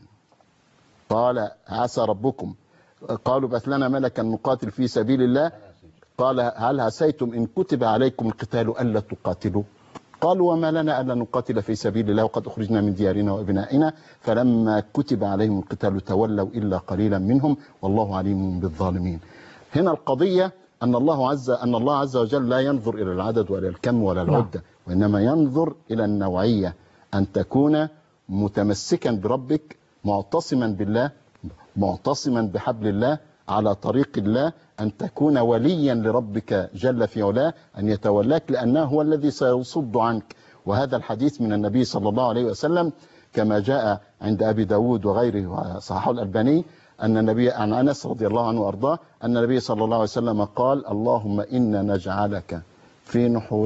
قالوا بث لنا ملكا نقاتل في سبيل الله. قال هل عسيتم إن كتب عليكم القتال ألا تقاتلوا؟ قالوا وما لنا ألا نقاتل في سبيل الله وقد أخرجنا من ديارنا وأبنائنا. فلما كتب عليهم القتال تولوا إلا قليلا منهم والله عليم بالظالمين. هنا القضية أن الله عز وجل لا ينظر إلى العدد ولا الكم ولا العدة، وإنما ينظر إلى النوعية، أن تكون متمسكا بربك، معتصما بالله، معتصما بحبل الله، على طريق الله، أن تكون وليا لربك جل في علاه، أن يتولاك لأنه هو الذي سيصد عنك. وهذا الحديث من النبي صلى الله عليه وسلم كما جاء عند أبي داود وغيره وصححه الألباني أن النبي عن أنس رضي الله عنه وأرضاه أن النبي صلى الله عليه وسلم قال اللهم إنا نجعلك في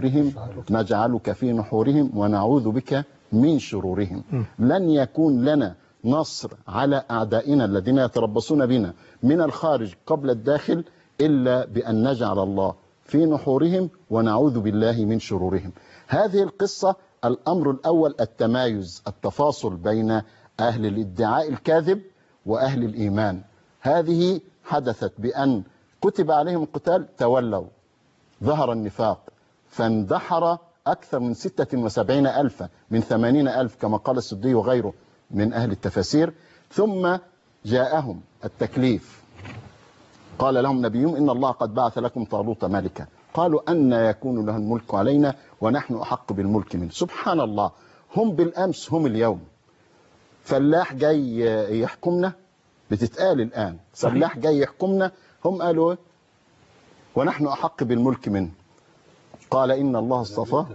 نحورهم ونعوذ بك من شرورهم. لن يكون لنا نصر على أعدائنا الذين يتربصون بنا من الخارج قبل الداخل إلا بأن نجعل الله في نحورهم ونعوذ بالله من شرورهم. هذه القصة الأمر الأول التمايز، التفاصل بين أهل الادعاء الكاذب وأهل الإيمان. هذه حدثت بأن كتب عليهم القتال تولوا، ظهر النفاق، فاندحر أكثر من 76,000 من 80,000 كما قال السدي وغيره من أهل التفاسير. ثم جاءهم التكليف، قال لهم نبيهم إن الله قد بعث لكم طالوت ملكا. قالوا أن يكون له الملك علينا ونحن أحق بالملك منه. سبحان الله، هم بالأمس هم اليوم. فلاح جاي يحكمنا، بتتقال الآن فلاح جاي يحكمنا، هم قالوا ونحن أحق بالملك منه. قال إن الله اصطفاه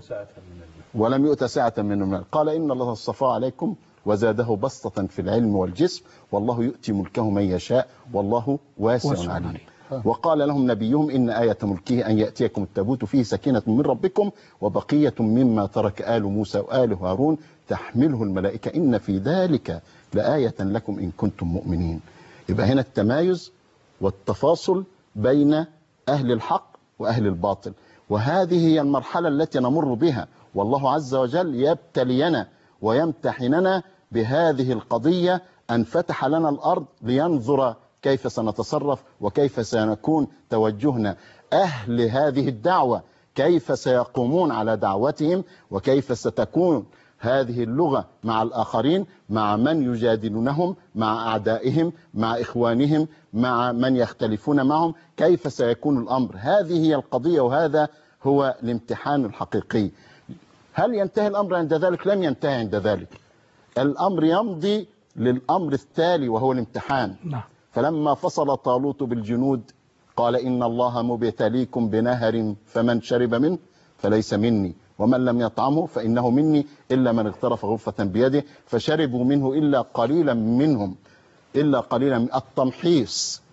ولم يؤت سعة من المال. قال إن الله اصطفاه عليكم وزاده بسطة في العلم والجسم والله يؤتي ملكه من يشاء والله واسع عليم. وقال لهم نبيهم إن آية ملكه أن يأتيكم التابوت فيه سكينة من ربكم وبقية مما ترك آل موسى وآل هارون تحمله الملائكة إن في ذلك لآية لكم إن كنتم مؤمنين. يبقى هنا التمايز والتفاصل بين أهل الحق وأهل الباطل، وهذه هي المرحلة التي نمر بها، والله عز وجل يبتلينا ويمتحننا بهذه القضية، أن فتح لنا الأرض لينظر كيف سنتصرف وكيف سيكون توجهنا. أهل هذه الدعوة كيف سيقومون على دعوتهم، وكيف ستكون هذه اللغة مع الآخرين، مع من يجادلونهم، مع أعدائهم، مع إخوانهم، مع من يختلفون معهم، كيف سيكون الأمر. هذه هي القضية وهذا هو الامتحان الحقيقي. هل ينتهي الأمر عند ذلك؟ لم ينتهي عند ذلك، الأمر يمضي للأمر التالي وهو الامتحان. فلما فصل طالوت بالجنود قال إن الله مبتليكم بنهر فمن شرب منه فليس مني ومن لم يطعمه فإنه مني إلا من اغترف غرفة بيده فشربوا منه إلا قليلا منهم، إلا قليلا من التمحيص.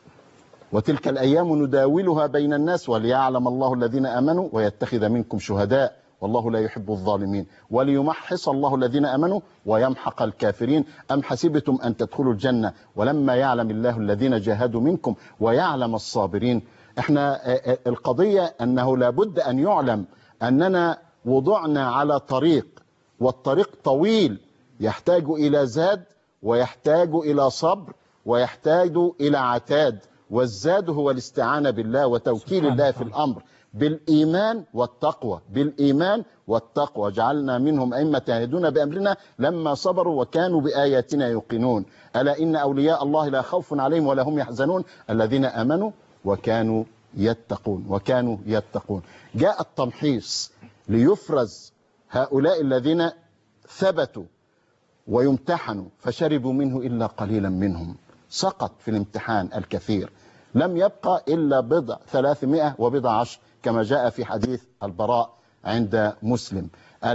وتلك الأيام نداولها بين الناس وليعلم الله الذين آمنوا ويتخذ منكم شهداء والله لا يحب الظالمين وليمحص الله الذين آمنوا ويمحق الكافرين. أم حسبتم أن تدخلوا الجنة ولما يعلم الله الذين جاهدوا منكم ويعلم الصابرين. احنا القضية أنه لابد أن يعلم أننا وضعنا على طريق، والطريق طويل يحتاج إلى زاد ويحتاج إلى صبر ويحتاج إلى عتاد، والزاد هو الاستعانة بالله وتوكيل الله في الأمر بالإيمان والتقوى، بالإيمان والتقوى. جعلنا منهم أئمة يهدون بأمرنا لما صبروا وكانوا بآياتنا يوقنون. ألا إن أولياء الله لا خوف عليهم ولا هم يحزنون الذين آمنوا وكانوا يتقون وكانوا يتقون. جاء التمحيص ليفرز هؤلاء الذين ثبتوا ويمتحنوا فشربوا منه إلا قليلا منهم، سقط في الامتحان الكثير، لم يبقى إلا بضع 300 وبضع عشر كما جاء في حديث البراء عند مسلم.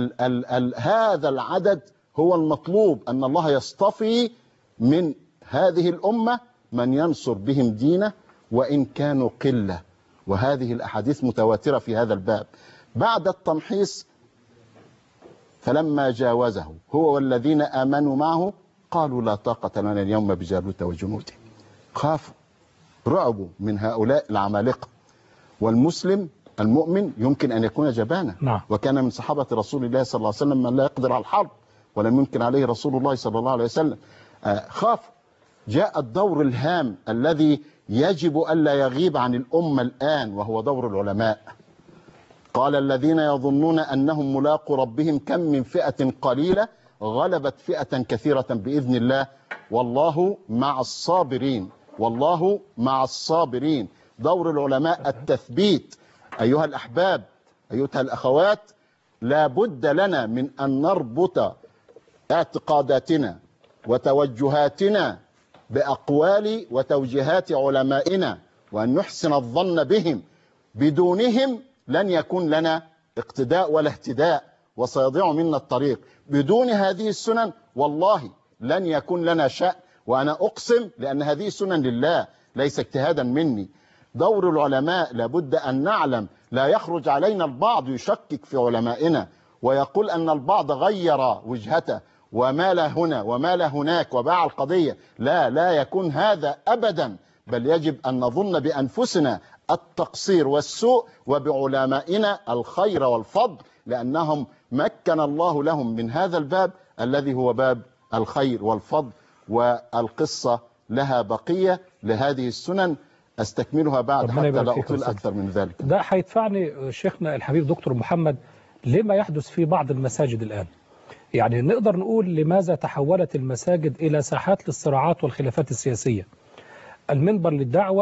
هذا العدد هو المطلوب، أن الله يصطفي من هذه الأمة من ينصر بهم دينه وإن كانوا قلة، وهذه الأحاديث متواترة في هذا الباب. بعد التمحيص فلما جاوزه هو والذين آمنوا معه قالوا لا طاقة لنا اليوم بجالوت وجنوده، خافوا رعبوا من هؤلاء العمالقة. والمسلم المؤمن يمكن أن يكون جبانا، نعم. وكان من صحابة رسول الله صلى الله عليه وسلم من لا يقدر على الحرب ولم يمكن عليه رسول الله صلى الله عليه وسلم. خافوا. جاء الدور الهام الذي يجب ألا يغيب عن الأمة الآن، وهو دور العلماء. قال الذين يظنون أنهم ملاقوا ربهم كم من فئة قليلة غلبت فئة كثيرة بإذن الله والله مع الصابرين، والله مع الصابرين. دور العلماء التثبيت. أيها الأحباب، أيها الأخوات، لا بد لنا من أن نربط اعتقاداتنا وتوجهاتنا بأقوال وتوجيهات علمائنا، وأن نحسن الظن بهم. بدونهم لن يكون لنا اقتداء ولا اهتداء، وسيضيع منا الطريق. بدون هذه السنن والله لن يكون لنا شأن، وأنا أقسم لأن هذه سنن لله ليس اجتهادا مني. دور العلماء لابد أن نعلم، لا يخرج علينا البعض يشكك في علمائنا ويقول أن البعض غير وجهته وما لا هنا وما لا هناك وباع القضية. لا يكون هذا أبدا، بل يجب أن نظن بأنفسنا التقصير والسوء وبعلمائنا الخير والفضل، لأنهم مكن الله لهم من هذا الباب الذي هو باب الخير والفضل. والقصة لها بقية لهذه السنن أستكملها بعد حتى لا أطيل أكثر من ذلك. ده هيدفعني شيخنا الحبيب دكتور محمد لما يحدث في بعض المساجد الآن. يعني نقدر نقول لماذا تحولت المساجد إلى ساحات للصراعات والخلافات السياسية؟ المنبر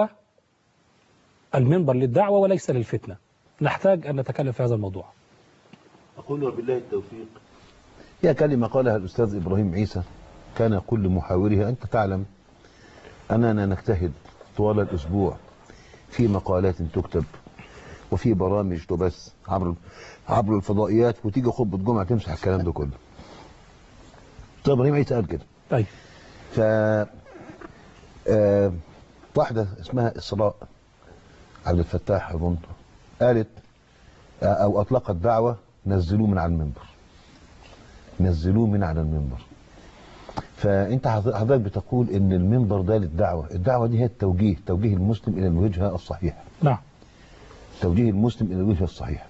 للدعوة وليس للفتنة. نحتاج أن نتكلم في هذا الموضوع. أقول وبالله التوفيق. هي كلمة قالها الأستاذ إبراهيم عيسى كان يقول لمحاورها: أنت تعلم أننا نجتهد طوال الأسبوع في مقالات تكتب وفي برامج تبث عبر الفضائيات، وتيجي خطبة جمعة تمسح الكلام ده كله. طيب إبراهيم عيسى قال كده. طيب. واحدة اسمها إسراء عبد الفتاح أظن قالت أو أطلقت دعوة: نزلوه من على المنبر، نزلوه من على المنبر. فأنت حضرتك بتقول إن المنبر ده للدعوة، الدعوة دي هي توجيه المسلم إلى الوجهة الصحيحة. نعم. توجيه المسلم إلى الوجهة الصحيحة.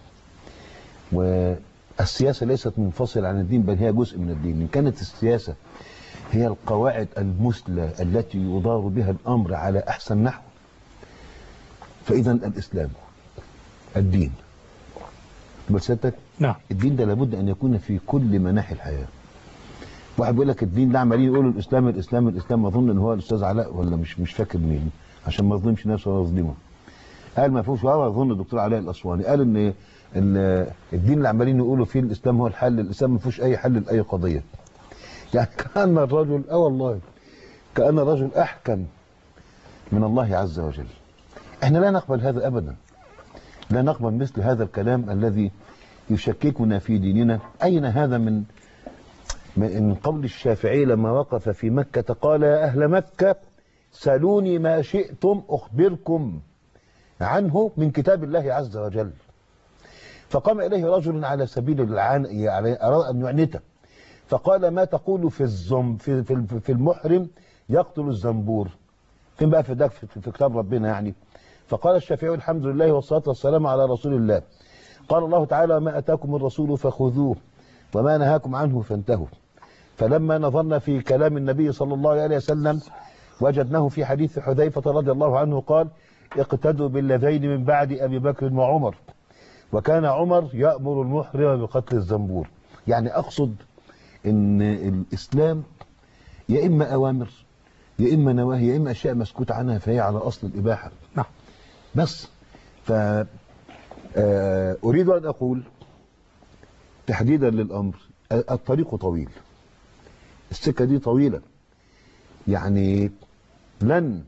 والسياسة ليست منفصلة عن الدين، بل هي جزء من الدين. إن كانت السياسة هي القواعد المثلى التي يدار بها الأمر على أحسن نحو، فإذا الإسلام الدين بسيادتك. نعم. الدين ده لابد أن يكون في كل مناحي الحياة. واحد بيقول لك الدين ده عمالين يقولوا الإسلام الإسلام الإسلام، أظن إن هو الأستاذ علاء ولا مش فاكر مين، عشان ما يظلمش نفسه ولا يظلمه، قال ما فيهوش. أظن الدكتور علاء الأسواني قال إن الدين اللي عمالين يقولوا فيه الإسلام هو الحل، الإسلام ما فيهوش أي حل لأي قضية. يعني كأن الرجل والله كأن الرجل أحكم من الله عز وجل. احنا لا نقبل هذا أبدا، لا نقبل مثل هذا الكلام الذي يشككنا في ديننا. أين هذا من قول الشافعي لما وقف في مكة قال: يا أهل مكة سألوني ما شئتم أخبركم عنه من كتاب الله عز وجل. فقام إليه رجل على سبيل يعني أراد أن يعنته، فقال: ما تقول في المحرم يقتل الزنبور؟ فين بقى في ده في كتاب ربنا يعني؟ فقال الشافعي: الحمد لله والصلاة والسلام على رسول الله. قال الله تعالى: ما أتاكم الرسول فخذوه وما نهاكم عنه فانتهوا. فلما نظرنا في كلام النبي صلى الله عليه وسلم وجدناه في حديث حذيفة رضي الله عنه قال: اقتدوا بالذين من بعد أبي بكر وعمر، وكان عمر يأمر المحرم بقتل الزنبور. يعني أقصد إن الإسلام يا إما أوامر يا إما نواهي يا إما أشياء مسكوت عنها فهي على أصل الإباحة. نعم. بس ف أريد أن أقول تحديدا للأمر، الطريق طويل، السكة دي طويلة، يعني لن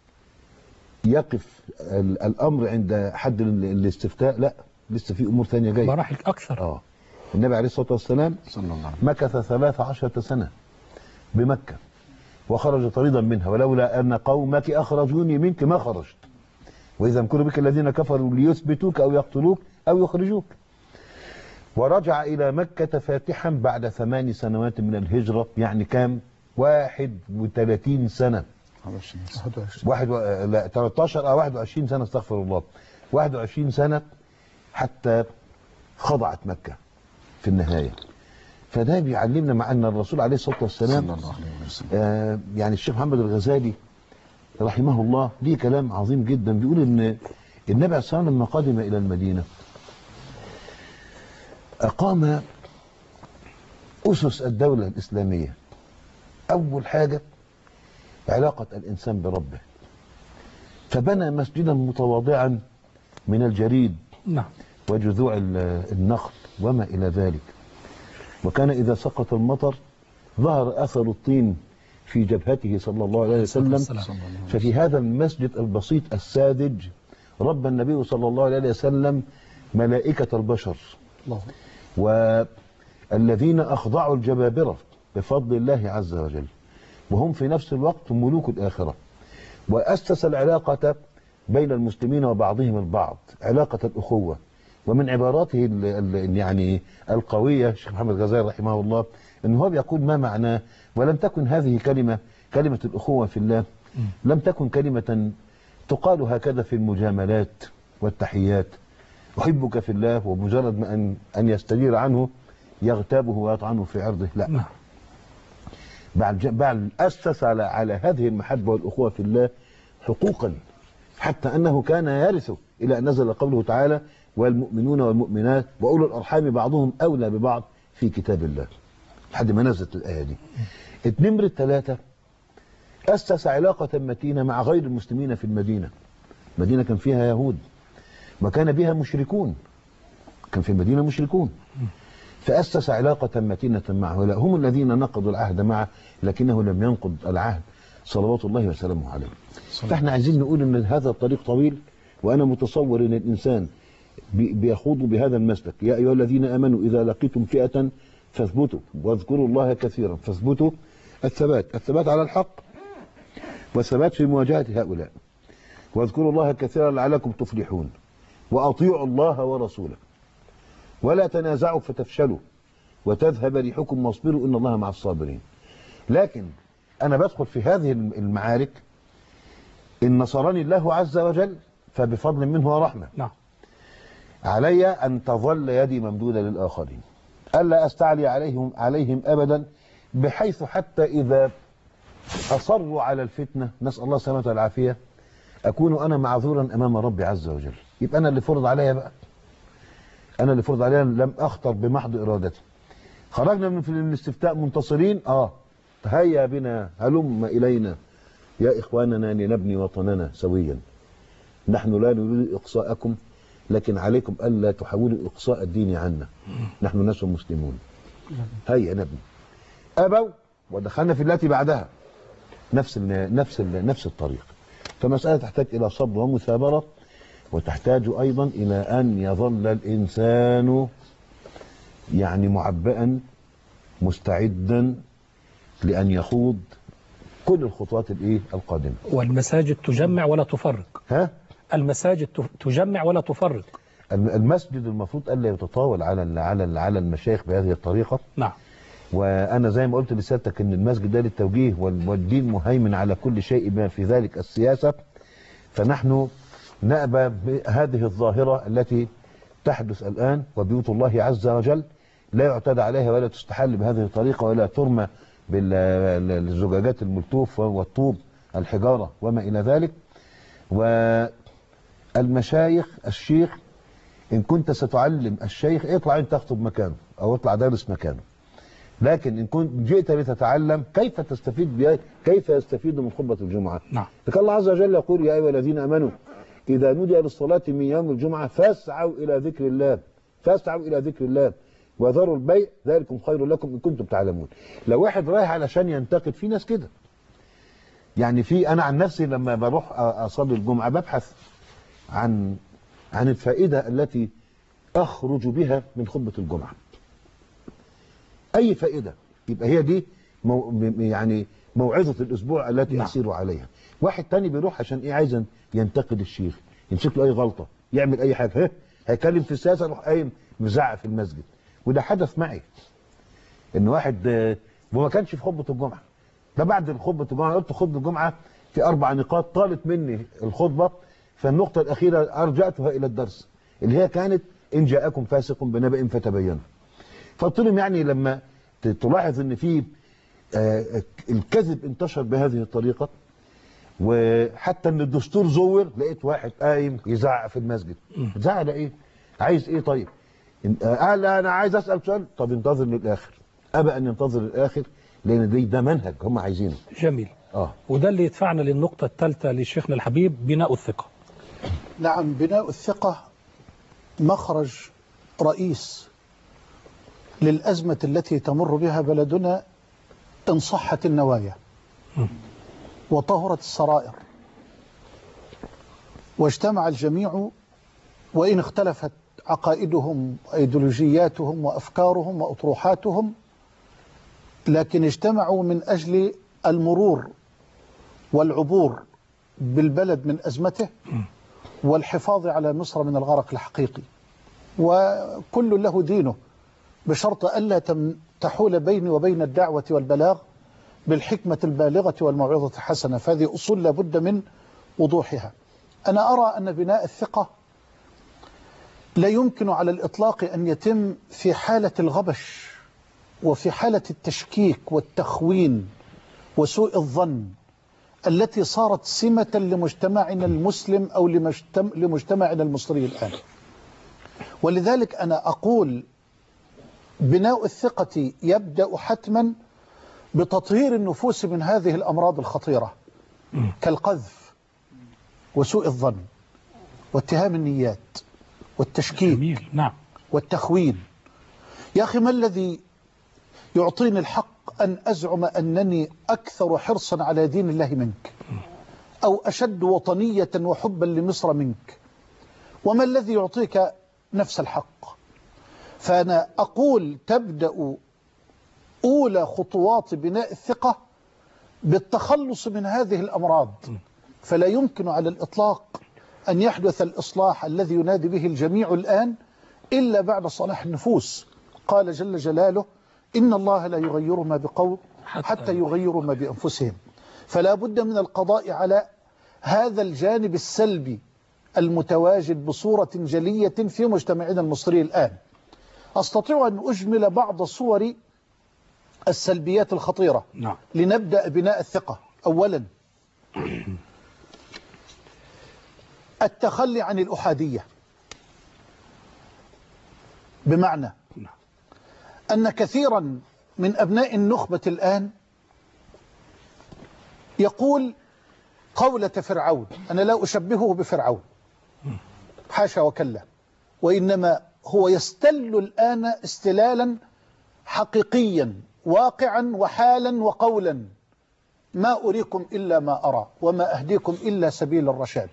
يقف الأمر عند حد الاستفتاء، لا لسه في أمور ثانية جاية، مراحل أكثر. النبي عليه الصلاة والسلام صلى الله عليه وسلم مكث 13 سنة بمكة وخرج طريدا منها، ولولا أن قومك أخرجوني منك ما خرجت، وإذا يمكر بك الذين كفروا ليثبتوك أو يقتلوك أو يخرجوك. ورجع إلى مكة فاتحا بعد 8 سنوات من الهجرة، يعني كام؟ 31 سنة. 13 أو 21 سنة، استغفر الله، 21 سنة حتى خضعت مكة في النهاية. فده بيعلمنا مع أن الرسول عليه الصلاة والسلام صلى الله عليه وسلم يعني الشيخ محمد الغزالي رحمه الله ليه كلام عظيم جدا، بيقول ان النبي عليه الصلاة والسلام لما قدم الى المدينة اقام اسس الدولة الاسلامية. اول حاجة علاقة الانسان بربه، فبنى مسجدا متواضعا من الجريد نعم وجذوع النخل وما الى ذلك، وكان اذا سقط المطر ظهر اثر الطين في جبهته صلى الله عليه وسلم. ففي هذا المسجد البسيط الساذج ربى النبي صلى الله عليه وسلم ملائكة البشر والذين أخضعوا الجبابرة بفضل الله عز وجل، وهم في نفس الوقت ملوك الآخرة. وأسس العلاقة بين المسلمين وبعضهم البعض، علاقة الأخوة. ومن عباراته يعني القوية الشيخ محمد الغزالي رحمه الله أنه هو بيقول ما معناه: ولم تكن هذه كلمة الأخوة في الله لم تكن كلمة تقال هكذا في المجاملات والتحيات، أحبك في الله، ومجرد ما أن يستجير عنه يغتابه ويطعنه في عرضه، لا، بعد أسس على هذه المحبة والأخوة في الله حقوقا، حتى أنه كان يرث إلى أن نزل قوله تعالى: والمؤمنون والمؤمنات وأولو الأرحام بعضهم أولى ببعض في كتاب الله، لحد ما نزلت الآية دي. نمرة 3 أسس علاقة متينة مع غير المسلمين في المدينة. المدينة كان فيها يهود وكان بها مشركون، كان في المدينة مشركون، فأسس علاقة متينة مع هؤلاء، هم الذين نقضوا العهد معه لكنه لم ينقض العهد صلوات الله وسلامه عليه. فاحنا عايزين نقول ان هذا الطريق طويل، وانا متصور ان الانسان بيخوض بهذا المسلك. يا ايها الذين امنوا اذا لقيتم فئة فاثبتوا واذكروا الله كثيرا. فاثبتوا الثبات على الحق والثبات في مواجهة هؤلاء، واذكروا الله كثيرا لعلكم تفلحون، واطيعوا الله ورسوله ولا تنازعوا فتفشلوا وتذهب ريحكم واصبروا ان الله مع الصابرين. لكن انا بدخل في هذه المعارك ان نصرني الله عز وجل فبفضل منه ورحمه. نعم. علي ان تظل يدي ممدوده للاخرين، الا استعلي عليهم ابدا، بحيث حتى اذا اصروا على الفتنه، نسال الله السلامه والعافيه، اكون انا معذورا امام ربي عز وجل. يبقى انا اللي فرض عليا بقى، انا اللي فرض عليا، لم اخطر بمحض ارادتي. خرجنا من الاستفتاء منتصرين، هيا بنا هلم الينا يا اخواننا لنبني وطننا سويا. نحن لا نريد اقصاءكم، لكن عليكم الا تحاولوا اقصاء الدين عنا، نحن ناس مسلمون. هيا نبني. ابوا ودخلنا في التي بعدها نفس الطريق. فمسألة تحتاج الى صبر ومثابرة، وتحتاج ايضا الى ان يظل الانسان يعني معبئا مستعدا لان يخوض كل الخطوات القادمة. والمساجد تجمع ولا تفرق. المساجد تجمع ولا تفرق. المسجد المفروض الا يتطاول على المشايخ بهذه الطريقة. نعم. وانا زي ما قلت لسيادتك ان المسجد ده للتوجيه، والدين مهيمن على كل شيء بما في ذلك السياسة. فنحن نأبى بهذه الظاهرة التي تحدث الآن، وبيوت الله عز وجل لا يعتدى عليها ولا تستحل بهذه الطريقة، ولا ترمى بالزجاجات الملتوف والطوب الحجارة وما إلى ذلك. والمشايخ، الشيخ إن كنت ستعلم الشيخ اطلع أنت تخطب مكانه أو اطلع دارس مكانه، لكن إن كنت جئت لتتعلم كيف تستفيد كيف يستفيد من خطبة الجمعة. نعم. فكان الله عز وجل يقول: يا أيها الذين آمنوا إذا نودي للصلاة من يوم الجمعة فاسعوا إلى ذكر الله، فاسعوا إلى ذكر الله وذروا البيع ذلكم خير لكم إن كنتم تعلمون. لو واحد رايح علشان ينتقد، في ناس كده يعني، أنا عن نفسي لما بروح أصلي الجمعة ببحث عن الفائدة التي أخرج بها من خطبة الجمعة. أي فائدة يبقى هي دي يعني موعظة الأسبوع التي أسير عليها. واحد تاني بيروح عشان إيه؟ عايز ينتقد الشيخ، يمسك له أي غلطة، يعمل أي حاجة، هيكلم في السياسة يروح قايم مزعق في المسجد. وده حدث معي، إن واحد وما كانش في خطبة الجمعة، ده بعد خطبة الجمعة قلت خطبة الجمعة في 4 نقاط طالت مني الخطبة، فالنقطة الأخيرة أرجعتها إلى الدرس اللي هي كانت إن جاءكم فاسق بنبأ فتبينوا. فقلت لهم يعني لما تلاحظ إن في الكذب انتشر بهذه الطريقة، وحتى ان الدستور زور، لقيت واحد قايم يزعق في المسجد. يزعق على ايه؟ عايز ايه؟ طيب قال انا عايز اسال سؤال، طب انتظر للاخر. ابى ان ينتظر للاخر لان ده منهج هم عايزينه. جميل. وده اللي يدفعنا للنقطة الثالثة لشيخنا الحبيب، بناء الثقة. نعم، بناء الثقة مخرج رئيس للأزمة التي تمر بها بلدنا إن صحت النوايا وطهرت السرائر واجتمع الجميع، وإن اختلفت عقائدهم وأيديولوجياتهم وأفكارهم وأطروحاتهم، لكن اجتمعوا من أجل المرور والعبور بالبلد من أزمته والحفاظ على مصر من الغرق الحقيقي. وكل له دينه، بشرط ألا تحول بيني وبين الدعوة والبلاغ بالحكمة البالغة والموعظة الحسنة. فهذه أصول لابد من وضوحها. أنا أرى أن بناء الثقة لا يمكن على الإطلاق أن يتم في حالة الغبش وفي حالة التشكيك والتخوين وسوء الظن التي صارت سمة لمجتمعنا المسلم أو لمجتمعنا المصري الآن. ولذلك أنا أقول بناء الثقة يبدأ حتما بتطهير النفوس من هذه الأمراض الخطيرة كالقذف وسوء الظن واتهام النيات والتشكيك. جميل. نعم. والتخوين. يا أخي، ما الذي يعطيني الحق أن أزعم أنني أكثر حرصا على دين الله منك، أو أشد وطنية وحبا لمصر منك؟ وما الذي يعطيك نفس الحق؟ فأنا أقول تبدأ أولى خطوات بناء الثقة بالتخلص من هذه الأمراض. فلا يمكن على الإطلاق أن يحدث الإصلاح الذي ينادي به الجميع الآن إلا بعد صلاح النفوس. قال جل جلاله: إن الله لا يغير ما بقوم حتى يغيروا ما بأنفسهم. فلا بد من القضاء على هذا الجانب السلبي المتواجد بصورة جلية في مجتمعنا المصري الآن. أستطيع أن أجمل بعض صور السلبيات الخطيرة. نعم. لنبدأ بناء الثقة. أولا، التخلي عن الأحادية، بمعنى أن كثيرا من أبناء النخبة الآن يقول قولة فرعون. أنا لا أشبهه بفرعون، حاشا وكلا، وإنما هو يستل الآن استلالا حقيقيا واقعا وحالا وقولا: ما أريكم إلا ما أرى وما أهديكم إلا سبيل الرشاد.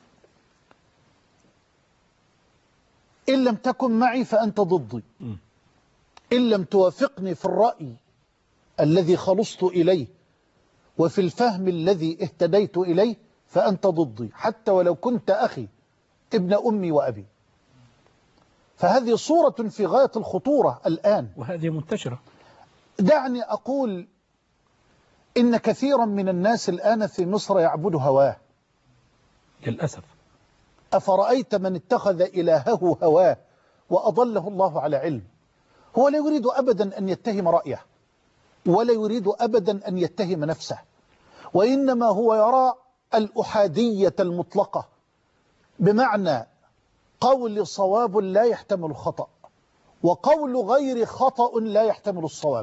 إن لم تكن معي فأنت ضدي، إن لم توافقني في الرأي الذي خلصت إليه وفي الفهم الذي اهتديت إليه فأنت ضدي، حتى ولو كنت أخي ابن أمي وأبي. فهذه صورة في غاية الخطورة الآن، وهذه منتشرة. دعني أقول إن كثيرا من الناس الآن في مصر يعبد هواه للأسف. أفرأيت من اتخذ إلهه هواه وأضله الله على علم؟ هو لا يريد أبدا أن يتهم رأيه، ولا يريد أبدا أن يتهم نفسه، وإنما هو يرى الأحادية المطلقة، بمعنى قول صواب لا يحتمل خطأ وقول غير خطأ لا يحتمل الصواب.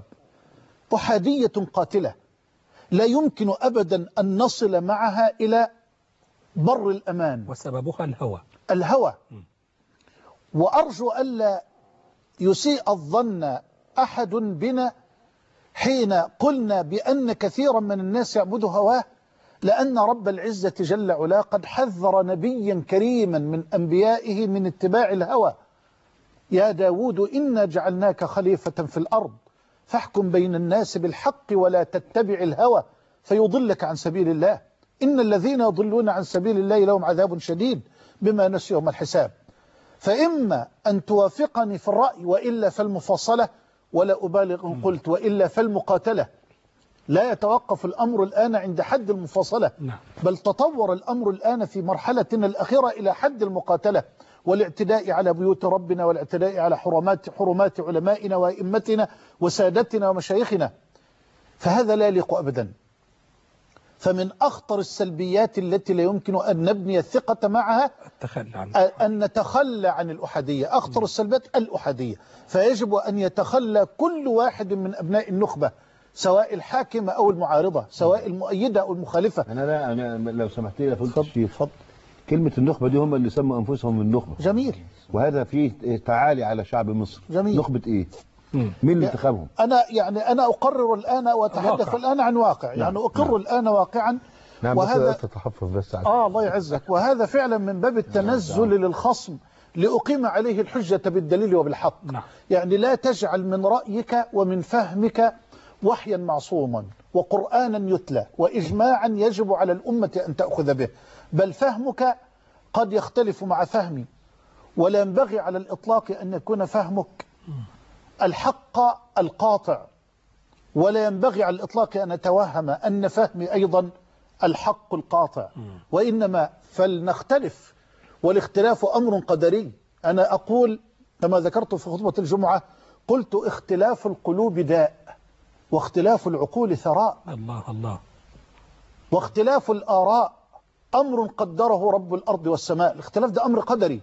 أحادية قاتلة لا يمكن أبدا أن نصل معها إلى بر الأمان وسببها الهوى. الهوى. وأرجو ألا يسيء الظن أحد بنا حين قلنا بأن كثيرا من الناس يعبد هواه، لأن رب العزة جل علا قد حذر نبيا كريما من أنبيائه من اتباع الهوى. يا داود إنا جعلناك خليفة في الأرض فاحكم بين الناس بالحق ولا تتبع الهوى فيضلك عن سبيل الله، إن الذين يضلون عن سبيل الله لهم عذاب شديد بما نسوا يوم الحساب. فإما أن توافقني في الرأي وإلا فالمفاصلة، ولا أبالغ إن قلت وإلا فالمقاتلة. لا يتوقف الأمر الآن عند حد المفاصلة، بل تطور الأمر الآن في مرحلتنا الأخيرة إلى حد المقاتلة والاعتداء على بيوت ربنا والاعتداء على حرمات علمائنا وأئمتنا وسادتنا ومشايخنا. فهذا لا يليق أبدا. فمن أخطر السلبيات التي لا يمكن أن نبني الثقة معها أن نتخلى عن الأحادية. أخطر السلبيات الأحادية، فيجب أن يتخلى كل واحد من أبناء النخبة، سواء الحاكمة أو المعارضة، سواء المؤيدة أو المخالفة. أنا لو سمحت لي اتفضل. كلمة النخبة دي هم اللي سموا أنفسهم النخبة. جميل. وهذا فيه تعالي على شعب مصر. جميل. نخبة إيه؟ مين اللي انتخبهم؟ أنا أقرر الآن وأتحدث الآن عن واقع، يعني أقر الآن واقعا. نعم. وهذا تتحفظ بس الله يعزك. وهذا فعلا من باب التنزل للخصم لأقيم عليه الحجة بالدليل وبالحق. يعني لا تجعل من رأيك ومن فهمك وحيا معصوما وقرآنا يتلى وإجماعا يجب على الأمة أن تأخذ به، بل فهمك قد يختلف مع فهمي، ولا ينبغي على الإطلاق أن يكون فهمك الحق القاطع، ولا ينبغي على الإطلاق أن نتوهم أن فهمي أيضا الحق القاطع، وإنما فلنختلف، والاختلاف أمر قدري. أنا أقول كما ذكرت في خطبة الجمعة، قلت اختلاف القلوب داء واختلاف العقول ثراء. الله الله. واختلاف الآراء أمر قدره رب الأرض والسماء. الاختلاف ده أمر قدري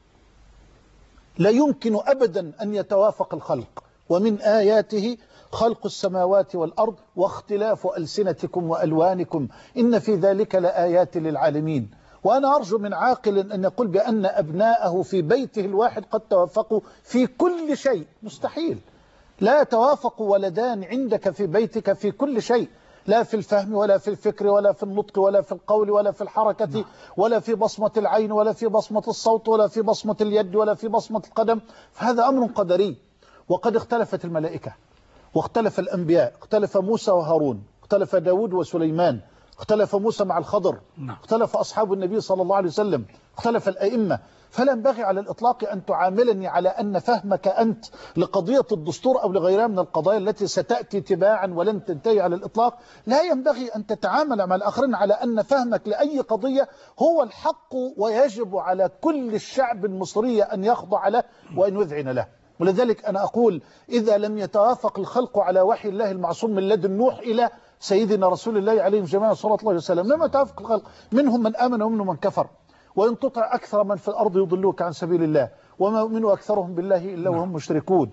لا يمكن أبدا أن يتوافق الخلق. ومن آياته خلق السماوات والأرض واختلاف ألسنتكم وألوانكم إن في ذلك لآيات للعالمين. وأنا أرجو من عاقل أن يقول بأن أبناءه في بيته الواحد قد توافقوا في كل شيء. مستحيل. لا يتوافق ولدان عندك في بيتك في كل شيء، لا في الفهم ولا في الفكر ولا في النطق ولا في القول ولا في الحركة ولا في بصمة العين ولا في بصمة الصوت ولا في بصمة اليد ولا في بصمة القدم. فهذا أمر قدري. وقد اختلفت الملائكة واختلف الأنبياء، اختلف موسى وهارون، اختلف داود وسليمان، اختلف موسى مع الخضر، اختلف أصحاب النبي صلى الله عليه وسلم، اختلف الأئمة. فلا ينبغي على الإطلاق أن تعاملني على أن فهمك أنت لقضية الدستور أو لغيرها من القضايا التي ستأتي تباعا ولن تنتهي على الإطلاق. لا ينبغي أن تتعامل مع الآخرين على أن فهمك لأي قضية هو الحق، ويجب على كل الشعب المصري أن يخضع له وأن يذعن له. ولذلك أنا أقول إذا لم يتوافق الخلق على وحي الله المعصوم من لدن نوح إلى سيدنا رسول الله عليه جميعا صلى الله عليه وسلم، لم يتوافق الخلق، منهم من آمن ومنهم من كفر. وإن تطع أكثر من في الأرض يضلوك عن سبيل الله وما يؤمن أكثرهم بالله إلا وهم مشركون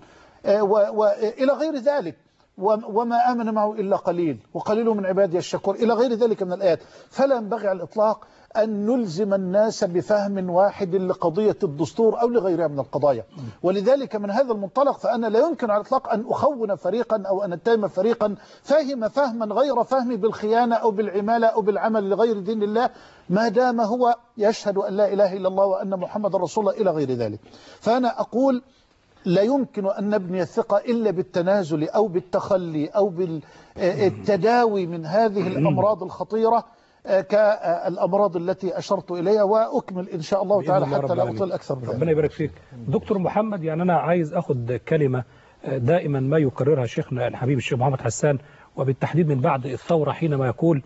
وإلى غير ذلك. وما آمن معه إلا قليل وقليل من عبادي الشكور إلى غير ذلك من الآيات. فلا ينبغي على الإطلاق أن نلزم الناس بفهم واحد لقضية الدستور أو لغيرها من القضايا. ولذلك من هذا المنطلق فأنا لا يمكن على الإطلاق أن أخون فريقا أو أن أتهم فريقا فاهم فهما غير فهمي بالخيانة أو بالعمالة أو بالعمل لغير دين الله، ما دام هو يشهد أن لا إله إلا الله وأن محمد رسول الله إلى غير ذلك. فأنا أقول لا يمكن أن نبني الثقة إلا بالتنازل أو بالتخلي أو بالتداوي من هذه الأمراض الخطيرة كالأمراض التي أشرت إليها. وأكمل إن شاء الله تعالى حتى لا أطيل أكثر من ذلك. ربنا يبارك فيك دكتور محمد. يعني أنا عايز أخذ كلمة دائما ما يكررها شيخنا الحبيب الشيخ محمد حسان، وبالتحديد من بعد الثورة، حينما يقول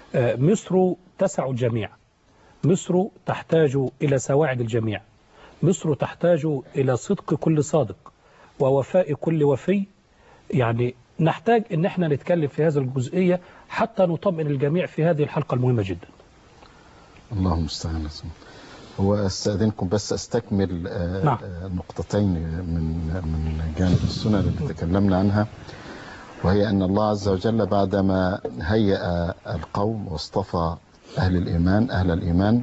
مصر تسع الجميع، مصر تحتاج إلى سواعد الجميع، مصر تحتاج إلى صدق كل صادق ووفاء كل وفي. يعني نحتاج ان احنا نتكلم في هذه الجزئية حتى نطمئن الجميع في هذه الحلقة المهمة جدا. اللهم المستعان. هو استاذنكم بس استكمل نقطتين من جانب السنن اللي تكلمنا عنها، وهي ان الله عز وجل بعدما هيأ القوم واصطفى أهل الإيمان أهل الإيمان،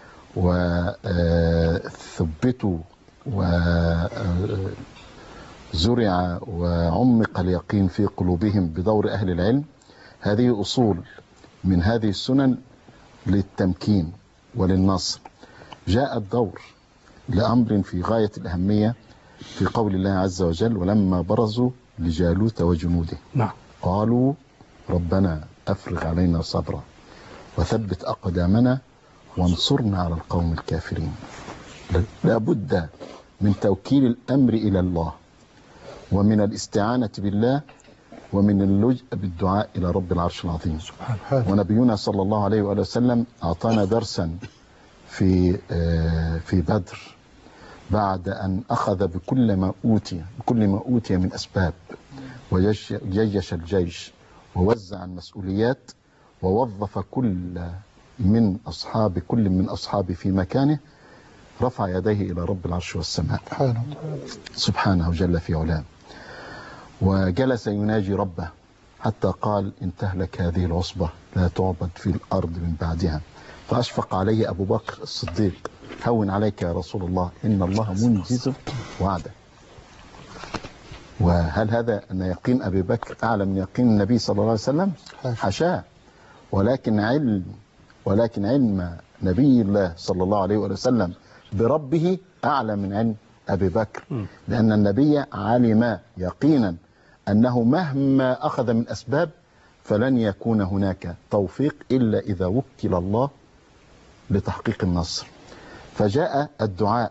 وثبتوا وزرع وعمق اليقين في قلوبهم بدور أهل العلم. هذه أصول من هذه السنن للتمكين وللنصر. جاء الدور لأمر في غاية الأهمية في قول الله عز وجل: ولما برزوا لجالوت وجنوده قالوا ربنا أفرغ علينا صبرا وثبت أقدامنا وانصرنا على القوم الكافرين. لا بد من توكيل الأمر إلى الله، ومن الاستعانة بالله، ومن اللجأ بالدعاء إلى رب العرش العظيم. ونبينا صلى الله عليه وآله وسلم أعطانا درسا في بدر بعد أن أخذ بكل ما أوتي من أسباب، وجيش الجيش ووزع المسؤوليات ووظف كل من أصحابه في مكانه، رفع يديه إلى رب العرش والسماء سبحانه جل في علاه، وجلس يناجي ربه حتى قال: إن تهلك هذه العصبة لا تعبد في الأرض من بعدها. فأشفق عليه أبو بكر الصديق: هون عليك يا رسول الله، إن الله منجز وعده. وهل هذا أن يقين أبي بكر أعلى من يقين النبي صلى الله عليه وسلم؟ حاشاه. ولكن علم نبي الله صلى الله عليه وسلم بربه أعلى من علم أبي بكر، لأن النبي علم يقينا أنه مهما أخذ من أسباب فلن يكون هناك توفيق إلا إذا وكل الله لتحقيق النصر. فجاء الدعاء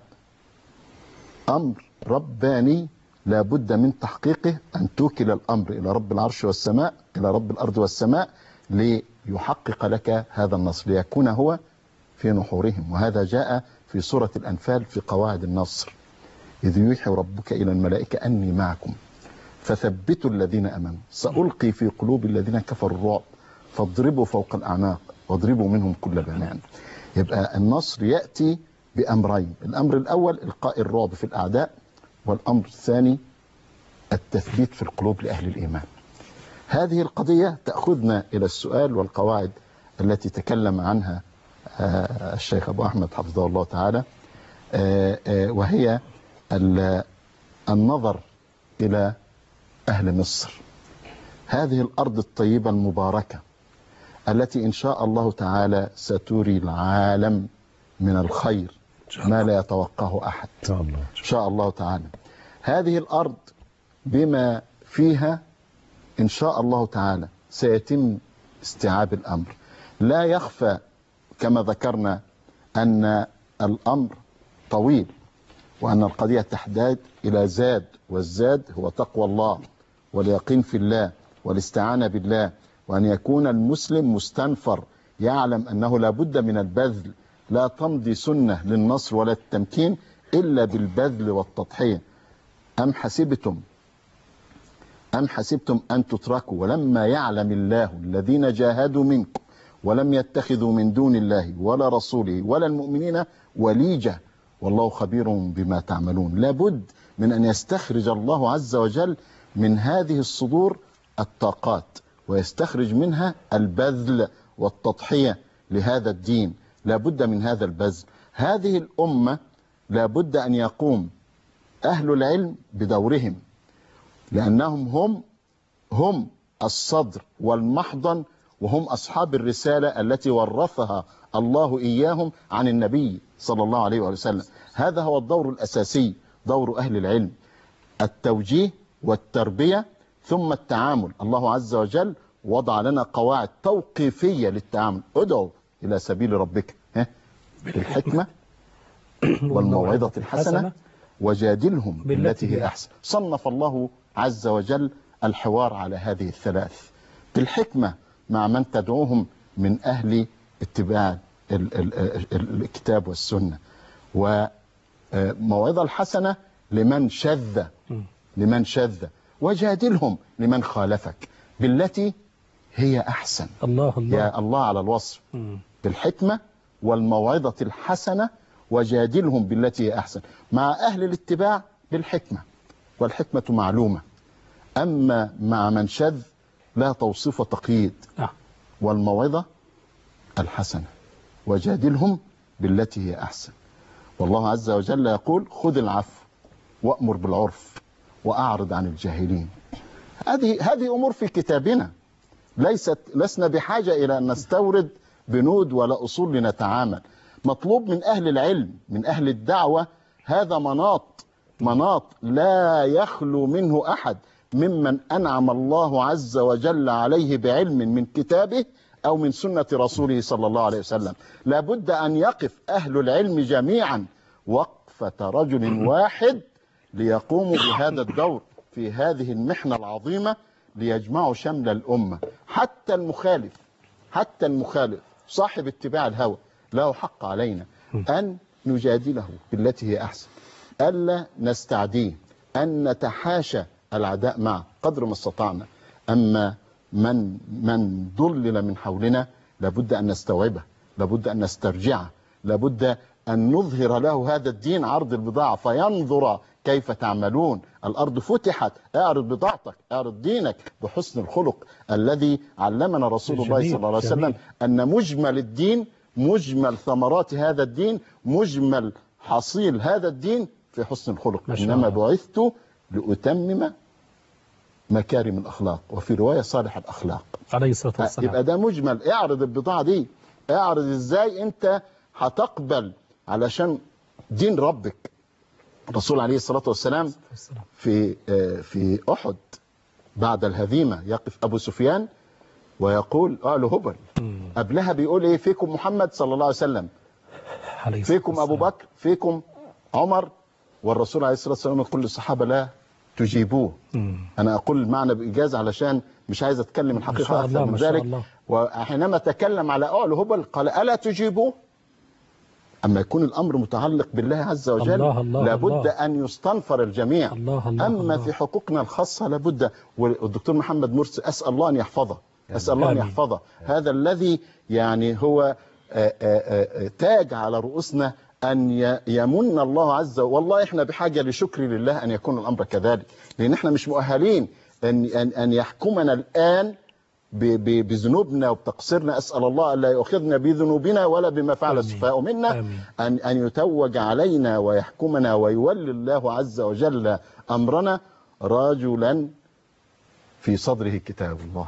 أمر رباني لا بد من تحقيقه، أن توكل الأمر إلى رب العرش والسماء، إلى رب الأرض والسماء، ليحقق لك هذا النصر، ليكون هو في نحورهم. وهذا جاء في سورة الأنفال في قواعد النصر: إذ يوحي ربك إلى الملائكة أني معكم فثبتوا الذين أمنوا سألقي في قلوب الذين كفروا الرعب فاضربوا فوق الأعناق واضربوا منهم كل بنان. يبقى النصر يأتي بأمرين: الأمر الأول إلقاء الرعب في الأعداء، والأمر الثاني التثبيت في القلوب لأهل الإيمان. هذه القضية تأخذنا إلى السؤال والقواعد التي تكلم عنها الشيخ أبو أحمد حفظه الله تعالى، وهي النظر إلى أهل مصر، هذه الأرض الطيبة المباركة التي إن شاء الله تعالى ستوري العالم من الخير ما لا يتوقعه أحد إن شاء الله تعالى. هذه الأرض بما فيها إن شاء الله تعالى سيتم استيعاب الأمر. لا يخفى كما ذكرنا أن الأمر طويل، وأن القضية تحتاج إلى زاد، والزاد هو تقوى الله واليقين في الله والاستعانة بالله، وأن يكون المسلم مستنفر يعلم أنه لا بد من البذل. لا تمضي سنة للنصر ولا التمكين إلا بالبذل والتضحية. أم حسبتم أن تتركوا ولما يعلم الله الذين جاهدوا منكم ولم يتخذوا من دون الله ولا رسوله ولا المؤمنين وليجة والله خبير بما تعملون. لابد من أن يستخرج الله عز وجل من هذه الصدور الطاقات، ويستخرج منها البذل والتضحية لهذا الدين. لابد من هذا البذل. هذه الأمة لابد أن يقوم أهل العلم بدورهم، لأنهم هم الصدر والمحضن، وهم أصحاب الرسالة التي ورثها الله إياهم عن النبي صلى الله عليه وسلم. هذا هو الدور الأساسي، دور أهل العلم: التوجيه والتربية ثم التعامل. الله عز وجل وضع لنا قواعد توقيفية للتعامل: ادعو إلى سبيل ربك بالحكمة والموعظة الحسنة وجادلهم بالتي هي أحسن. صنف الله عز وجل الحوار على هذه الثلاث: بالحكمة مع من تدعوهم من أهل اتباع الكتاب والسنة، وموعظة الحسنة لمن شذ، وجادلهم لمن خالفك بالتي هي أحسن. الله يا الله على الوصف: بالحكمة والموعظة الحسنة وجادلهم بالتي هي أحسن. مع أهل الاتباع بالحكمة، والحكمة معلومة. أما مع من شذ لا توصيف تقييد. والموعظة الحسنة وجادلهم بالتي هي أحسن. والله عز وجل يقول خذ العفو وأمر بالعرف وأعرض عن الجاهلين. هذه أمور في كتابنا، لسنا بحاجة إلى أن نستورد بنود ولا أصول لنتعامل. مطلوب من أهل العلم، من أهل الدعوة، هذا مناط لا يخلو منه أحد ممن أنعم الله عز وجل عليه بعلم من كتابه أو من سنة رسوله صلى الله عليه وسلم. لابد أن يقف أهل العلم جميعا وقفة رجل واحد ليقوموا بهذا الدور في هذه المحنة العظيمة، ليجمعوا شمل الأمة. حتى المخالف صاحب اتباع الهوى له حق علينا أن نجادله بالتي هي أحسن، ألا نستعديه، أن نتحاشى العداء معه قدر ما استطعنا. أما من ضلل من حولنا لابد أن نستوعبه، لابد أن نسترجعه، لابد أن نظهر له هذا الدين عرض البضاعة فينظر كيف تعملون. الأرض فتحت، اعرض بضاعتك، اعرض دينك بحسن الخلق الذي علمنا رسول الله صلى الله عليه وسلم أن مجمل الدين، مجمل ثمرات هذا الدين، مجمل حصيل هذا الدين في حسن الخلق. إنما بعثت لأتمم مكارم الأخلاق، وفي رواية صالح الأخلاق عليه الصلاة والسلام. يبقى ده مجمل. اعرض البضاعة دي، اعرض ازاي انت هتقبل علشان دين ربك. الرسول عليه الصلاة والسلام في أحد بعد الهزيمة يقف أبو سفيان ويقول آل هبل. قبلها بيقول ايه؟ فيكم محمد صلى الله عليه وسلم، فيكم أبو بكر، فيكم عمر. والرسول عليه الصلاة والسلام يقول للصحابة لا تجيبوه. أنا أقول المعنى بإجازة علشان مش عايز أتكلم الحقيقة أكثر من ذلك. وحينما تكلم على آل هبل قال ألا تجيبوه. أما يكون الأمر متعلق بالله عز وجل لابد أن يستنفر الجميع. أما في حقوقنا الخاصة لابد. والدكتور محمد مرسي أسأل الله أن يحفظه، أسأل الله أن يحفظه. هذا الذي يعني هو تاج على رؤوسنا، أن يمن الله عز وجل. والله إحنا بحاجة لشكر لله أن يكون الأمر كذلك، لأن إحنا مش مؤهلين أن يحكمنا الآن بذنوبنا وبتقصيرنا. أسأل الله أن لا يؤاخذنا بذنوبنا ولا بما فعل السفهاء منا. أن يتوج علينا ويحكمنا ويولي الله عز وجل أمرنا رجلا في صدره كتاب الله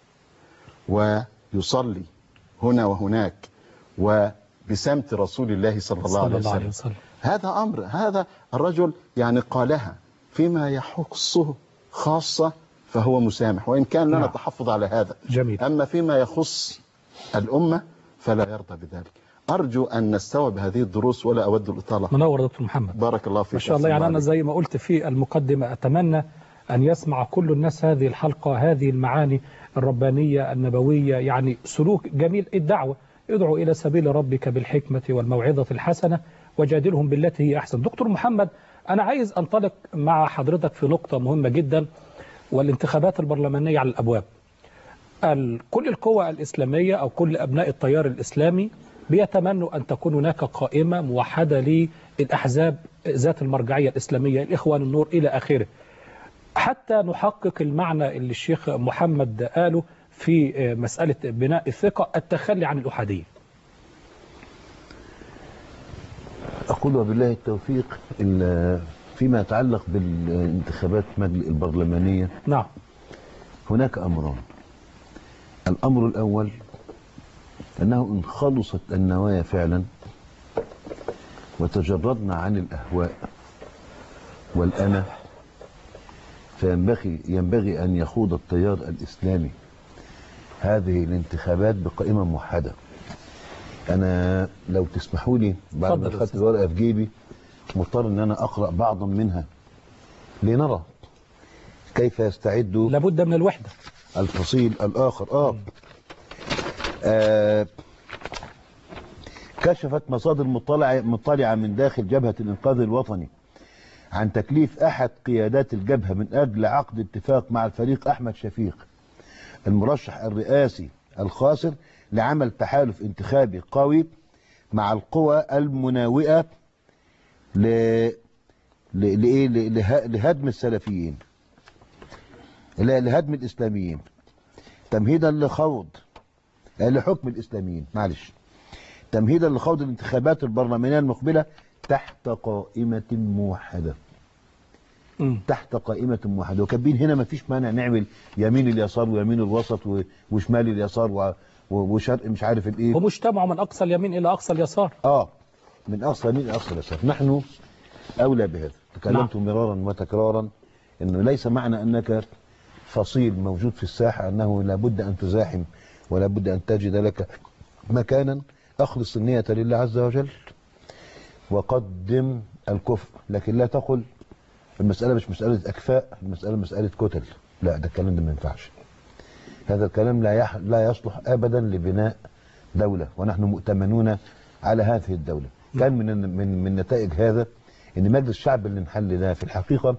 ويصلي هنا وهناك وبسمت رسول الله صلى الله عليه وسلم. هذا أمر، هذا الرجل يعني قالها فيما يخصه خاصة فهو مسامح، وإن كان لنا تحفظ على هذا. جميل. أما فيما يخص الأمة فلا يرضى بذلك. أرجو أن نستوعب هذه الدروس ولا أود الإطالة. منور دكتور محمد، بارك الله فيك. ما شاء الله. يعني أنا زي ما قلت في المقدمة أتمنى أن يسمع كل الناس هذه الحلقة، هذه المعاني الربانية النبوية، يعني سلوك جميل. الدعوة ادعو إلى سبيل ربك بالحكمة والموعظة الحسنة وجادلهم بالتي هي أحسن. دكتور محمد، أنا عايز أنطلق مع حضرتك في نقطة مهمة جدا، والانتخابات البرلمانية على الأبواب. كل القوى الإسلامية أو كل أبناء التيار الإسلامي بيتمنوا أن تكون هناك قائمة موحدة للأحزاب ذات المرجعية الإسلامية، الإخوان، النور، إلى آخره، حتى نحقق المعنى اللي الشيخ محمد قاله في مسألة بناء الثقة، التخلي عن الأحادية. أقول وبالله التوفيق. فيما يتعلق بالانتخابات البرلمانية، نعم، هناك أمران. الأمر الأول أنه إن خلصت النوايا فعلا وتجردنا عن الأهواء والأنا، فينبغي أن يخوض التيار الإسلامي هذه الانتخابات بقائمة موحدة. أنا لو تسمحوا لي بعد ما أخذت الورقة في جيبي مضطر أن أنا أقرأ بعضا منها لنرى كيف يستعدوا. لابد من الوحدة. الفصيل الآخر كشفت مصادر مطلعة من داخل جبهة الإنقاذ الوطني عن تكليف أحد قيادات الجبهة من أجل عقد اتفاق مع الفريق أحمد شفيق المرشح الرئاسي الخاسر لعمل تحالف انتخابي قوي مع القوى المناوئة لهدم السلفيين، لهدم الإسلاميين، تمهيدا لحكم الإسلاميين، تمهيدا لخوض الانتخابات البرلمانية المقبلة تحت قائمة موحدة. تحت قائمة موحدة. وكاتبين هنا ما فيش مانع نعمل يمين اليسار ويمين الوسط وشمال اليسار وشرق مش عارف الايه. ومجتمع من أقصى اليمين إلى أقصى اليسار. من أقصى اليمين إلى أقصى اليسار. نحن أولى بهذا. تكلمت مرارا وتكرارا أنه ليس معنى أنك فصيل موجود في الساحة أنه لابد أن تزاحم ولا بد أن تجد لك مكانا. أخلص النية لله عز وجل وقدم الكفء، لكن لا تقل المسألة مش مسألة أكفاء، المسألة مسألة كتل. لا، ده الكلام ده ما ينفعش. هذا الكلام لا يصلح أبدا لبناء دولة، ونحن مؤتمنون على هذه الدولة. كان من نتائج هذا ان مجلس الشعب اللي انحل ده في الحقيقة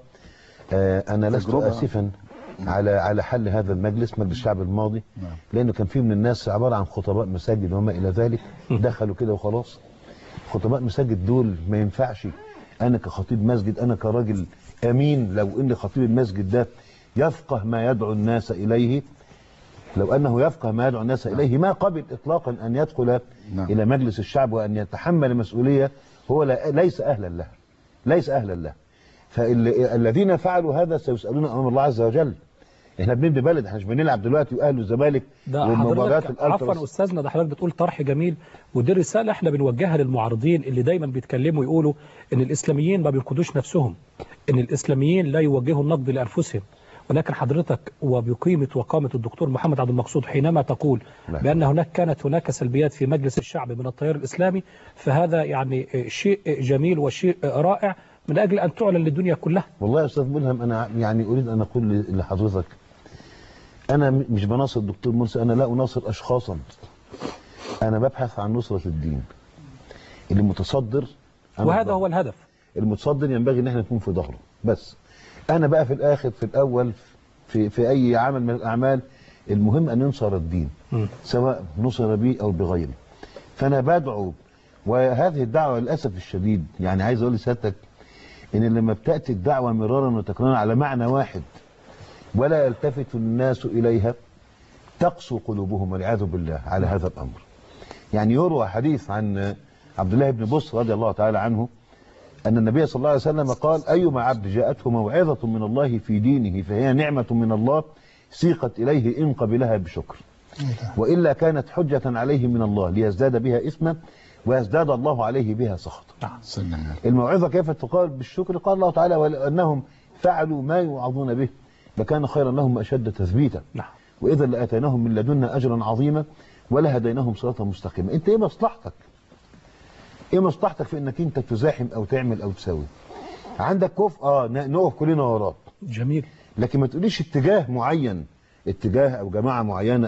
انا لست اسفا على حل هذا المجلس، مجلس الشعب الماضي، لانه كان فيه من الناس عبارة عن خطباء مساجد وما الى ذلك، دخلوا كده وخلاص. خطباء مساجد دول ما ينفعش. انا كخطيب مسجد، انا كراجل امين، لو ان خطيب المسجد ده يفقه ما يدعو الناس اليه، لو انه يفقه ما يدعو الناس اليه ما قبل اطلاقا ان يدخل الى مجلس الشعب وان يتحمل مسؤولية هو ليس اهلا له، ليس اهلا له. فالذين فعلوا هذا سيسألون امام الله عز وجل. احنا بنبني بلد، احنا مش بنلعب دلوقتي واهل وزمالك ومباريات الالتراس. عفوا استاذنا، ده حضرتك بتقول طرح جميل، ودي رساله احنا بنوجهها للمعارضين اللي دايما بيتكلموا يقولوا ان الاسلاميين ما بينقدوش نفسهم، ان الاسلاميين لا يوجهوا النقد لانفسهم. ولكن حضرتك وبقيمة وقامة الدكتور محمد عبد المقصود حينما تقول بأن كانت هناك سلبيات في مجلس الشعب من التيار الإسلامي، فهذا يعني شيء جميل وشيء رائع من أجل أن تعلن للدنيا كلها. والله يا أستاذ ملهم، أنا يعني أريد أن أقول لحضرتك، أنا مش بناصر الدكتور مرسي، أنا لا أناصر أشخاصا، أنا ببحث عن نصرة الدين. اللي متصدر وهذا هو الهدف. المتصدر ينبغي أن احنا نكون في ظهره بس. أنا بقى في الآخر في الأول في أي عمل من الأعمال المهم أن ينصر الدين سواء نصر بي أو بغيره. فأنا بدعو، وهذه الدعوة للأسف الشديد يعني عايز أقول لسيادتك إن لما بتأتي الدعوة مرارا وتكرارا على معنى واحد ولا يلتفت الناس إليها تقسو قلوبهم والعياذ بالله على هذا الأمر. يعني يروى حديث عن عبد الله بن بصر رضي الله تعالى عنه أن النبي صلى الله عليه وسلم قال: أيما عبد جاءته موعظة من الله في دينه فهي نعمة من الله سيقت إليه إن قبلها بشكر، وإلا كانت حجة عليه من الله ليزداد بها إثما ويزداد الله عليه بها سخطا. الموعظة كيف تقال؟ بالشكر. قال الله تعالى: وأنهم فعلوا ما يوعظون به لكان خيرا لهم أشد تثبيتا وإذا لآتيناهم من لدنا أجرا عظيما ولهديناهم صراطا مستقيما. أنت إيه مصلحتك؟ ايه مصلحتك في انك انت تزاحم او تعمل او تسوي؟ عندك كفء نقف كلنا وراك، جميل، لكن ما تقوليش اتجاه معين، اتجاه او جماعه معينه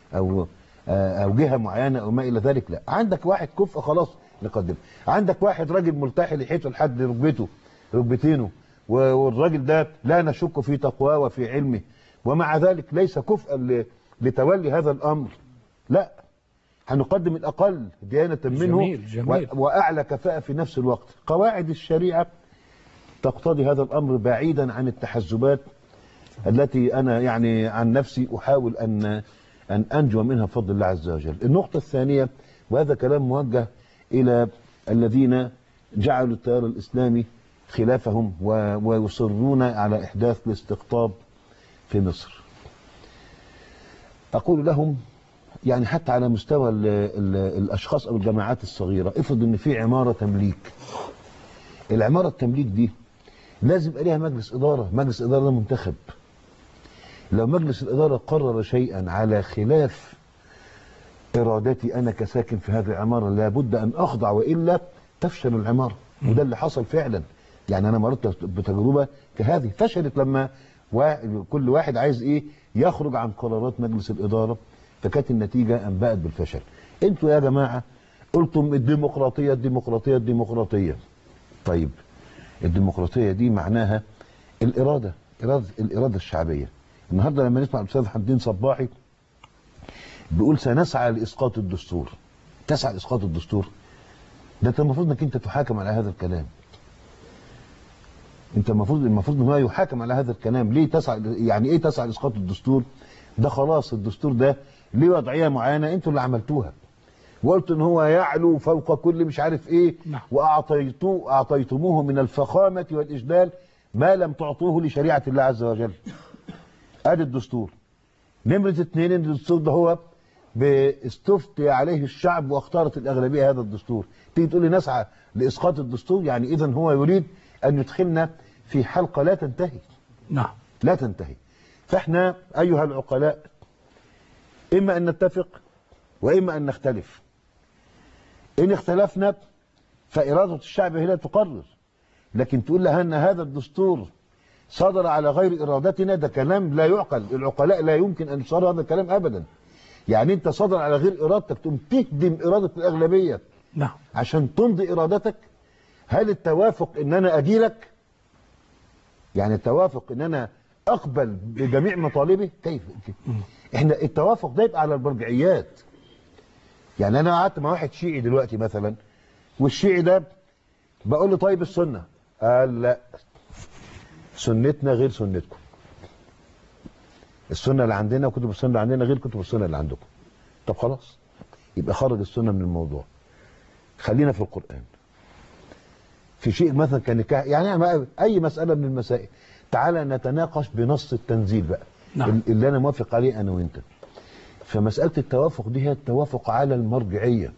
او جهه معينه او ما الى ذلك. لا، عندك واحد كفء خلاص نقدم. عندك واحد راجل ملتحي لحيته لحد ركبتينه والراجل ده لا نشك في تقواه وفي علمه ومع ذلك ليس كفءا لتولي هذا الامر. لا، هنقدم الأقل ديانة منه. جميل. وأعلى كفاءة في نفس الوقت. قواعد الشريعة تقتضي هذا الأمر بعيدا عن التحزبات التي أنا يعني عن نفسي أحاول أن أنجو منها بفضل الله عز وجل. النقطة الثانية، وهذا كلام موجه إلى الذين جعلوا التيار الإسلامي خلافهم ويصرون على إحداث الاستقطاب في مصر، أقول لهم يعني حتى على مستوى الأشخاص أو الجماعات الصغيرة، افرض إن في عمارة تمليك. العمارة التمليك دي لازم يبقى ليها مجلس إدارة، مجلس إدارة ده منتخب. لو مجلس الإدارة قرر شيئا على خلاف إرادتي أنا كساكن في هذه العمارة لابد أن أخضع وإلا تفشل العمارة. وده اللي حصل فعلا. يعني أنا مررت بتجربة كهذه فشلت لما كل واحد عايز يخرج عن قرارات مجلس الإدارة، فكانت النتيجة أنبأت بالفشل. انتوا يا جماعة قلتم الديمقراطية الديمقراطية الديمقراطية. طيب الديمقراطية دي معناها الإرادة الشعبية. النهاردة لما نسمع الأستاذ حمدين صباحي بيقول سنسعى لإسقاط الدستور. تسعى لإسقاط الدستور؟ ده انت المفروض انك انت تحاكم على هذا الكلام. انت المفروض ان هو يحاكم على هذا الكلام. ليه تسعى؟ يعني ايه تسعى لإسقاط الدستور؟ ده خلاص الدستور ده ليه وضعية معينة انتوا اللي عملتوها، وقلت ان هو يعلو فوق كل مش عارف ايه، نعم. واعطيتموه من الفخامه والاجلال ما لم تعطوه لشريعه الله عز وجل. ادي الدستور. نمره 2 ان الدستور ده هو استفتي عليه الشعب واختارت الاغلبيه هذا الدستور. تيجي تقول لي نسعى لاسقاط الدستور، يعني اذا هو يريد ان يدخلنا في حلقه لا تنتهي. نعم. لا تنتهي. فاحنا ايها العقلاء اما ان نتفق واما ان نختلف. ان اختلفنا فاراده الشعب هي لا تقرر، لكن تقول لها ان هذا الدستور صدر على غير ارادتنا، ده كلام لا يعقل. العقلاء لا يمكن ان يصدروا هذا الكلام ابدا. يعني انت صدر على غير ارادتك تقوم تهدم اراده الاغلبيه نعم. عشان تمضي ارادتك. هل التوافق ان انا اجيلك؟ يعني التوافق ان انا اقبل بجميع مطالبه؟ كيف؟ احنا التوافق ده يبقى على المرجعيات. يعني انا قعدت مع واحد شيعي دلوقتي مثلا، والشيعي ده بقول له طيب السنه، قال لا سنتنا غير سنتكم. السنه اللي عندنا وكتب السنه اللي عندنا غير كتب السنه اللي عندكم. طب خلاص يبقى خرج السنه من الموضوع، خلينا في القران. في شيء مثلا كنكاح، يعني اي مساله من المسائل تعالى نتناقش بنص التنزيل بقى. نعم. اللي انا موافق عليه انا وانت. فمساله التوافق دي هي التوافق على المرجعيه.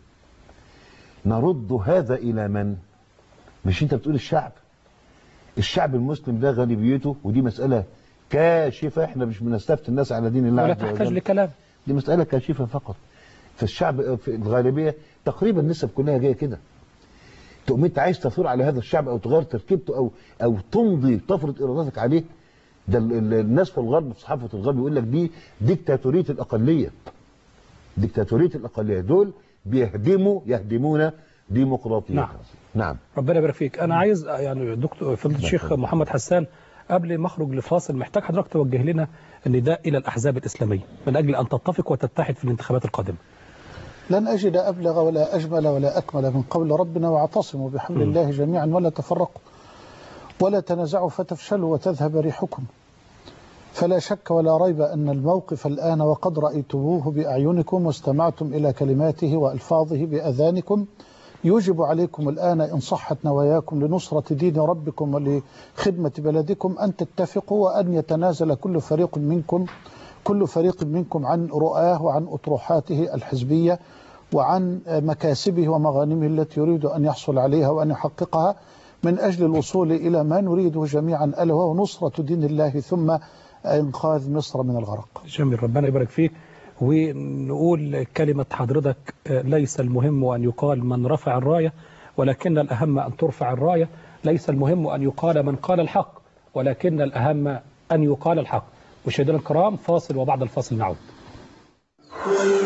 نرد هذا الى من؟ مش انت بتقول الشعب. الشعب المسلم ده غالبيته، ودي مساله كاشفه، احنا مش بنستفتي الناس على دين الله ولا عز وجل. تحتاج لكلام. دي مساله كاشفه فقط. فالشعب في الغالبيه تقريبا النسب كلها جايه كده. تقوم انت عايز تثور على هذا الشعب او تغير تركيبته او تمضي تفرض ارادتك عليه. ده الناس في الغرب، في صحافه الغرب يقول لك دي ديكتاتوريه الاقليه. ديكتاتوريه الاقليه دول يهدمون ديمقراطيه. نعم. نعم. ربنا يبارك فيك. انا عايز يعني دكتور فضيله الشيخ محمد حسان، قبل ما اخرج لفاصل محتاج حضرتك توجه لنا النداء الى الاحزاب الاسلاميه من اجل ان تتفق وتتحد في الانتخابات القادمه. لن أجد أبلغ ولا أجمل ولا أكمل من قول ربنا واعتصموا بحبل الله جميعا ولا تفرقوا ولا تنازعوا فتفشلوا وتذهب ريحكم. فلا شك ولا ريب أن الموقف الآن وقد رأيتموه بأعينكم واستمعتم إلى كلماته وألفاظه بأذانكم يوجب عليكم الآن إن صحت نواياكم لنصرة دين ربكم ولخدمة بلدكم أن تتفقوا وأن يتنازل كل فريق منكم عن رؤاه وعن أطروحاته الحزبية وعن مكاسبه ومغانمه التي يريد أن يحصل عليها وأن يحققها من أجل الوصول إلى ما نريده جميعا، ألا وهو نصرة دين الله ثم إنقاذ مصر من الغرق. جميل، ربنا يبارك فيك. ونقول كلمة حضرتك، ليس المهم أن يقال من رفع الراية ولكن الأهم أن ترفع الراية. ليس المهم أن يقال من قال الحق ولكن الأهم أن يقال الحق. مشاهدينا الكرام، فاصل وبعد الفاصل نعود.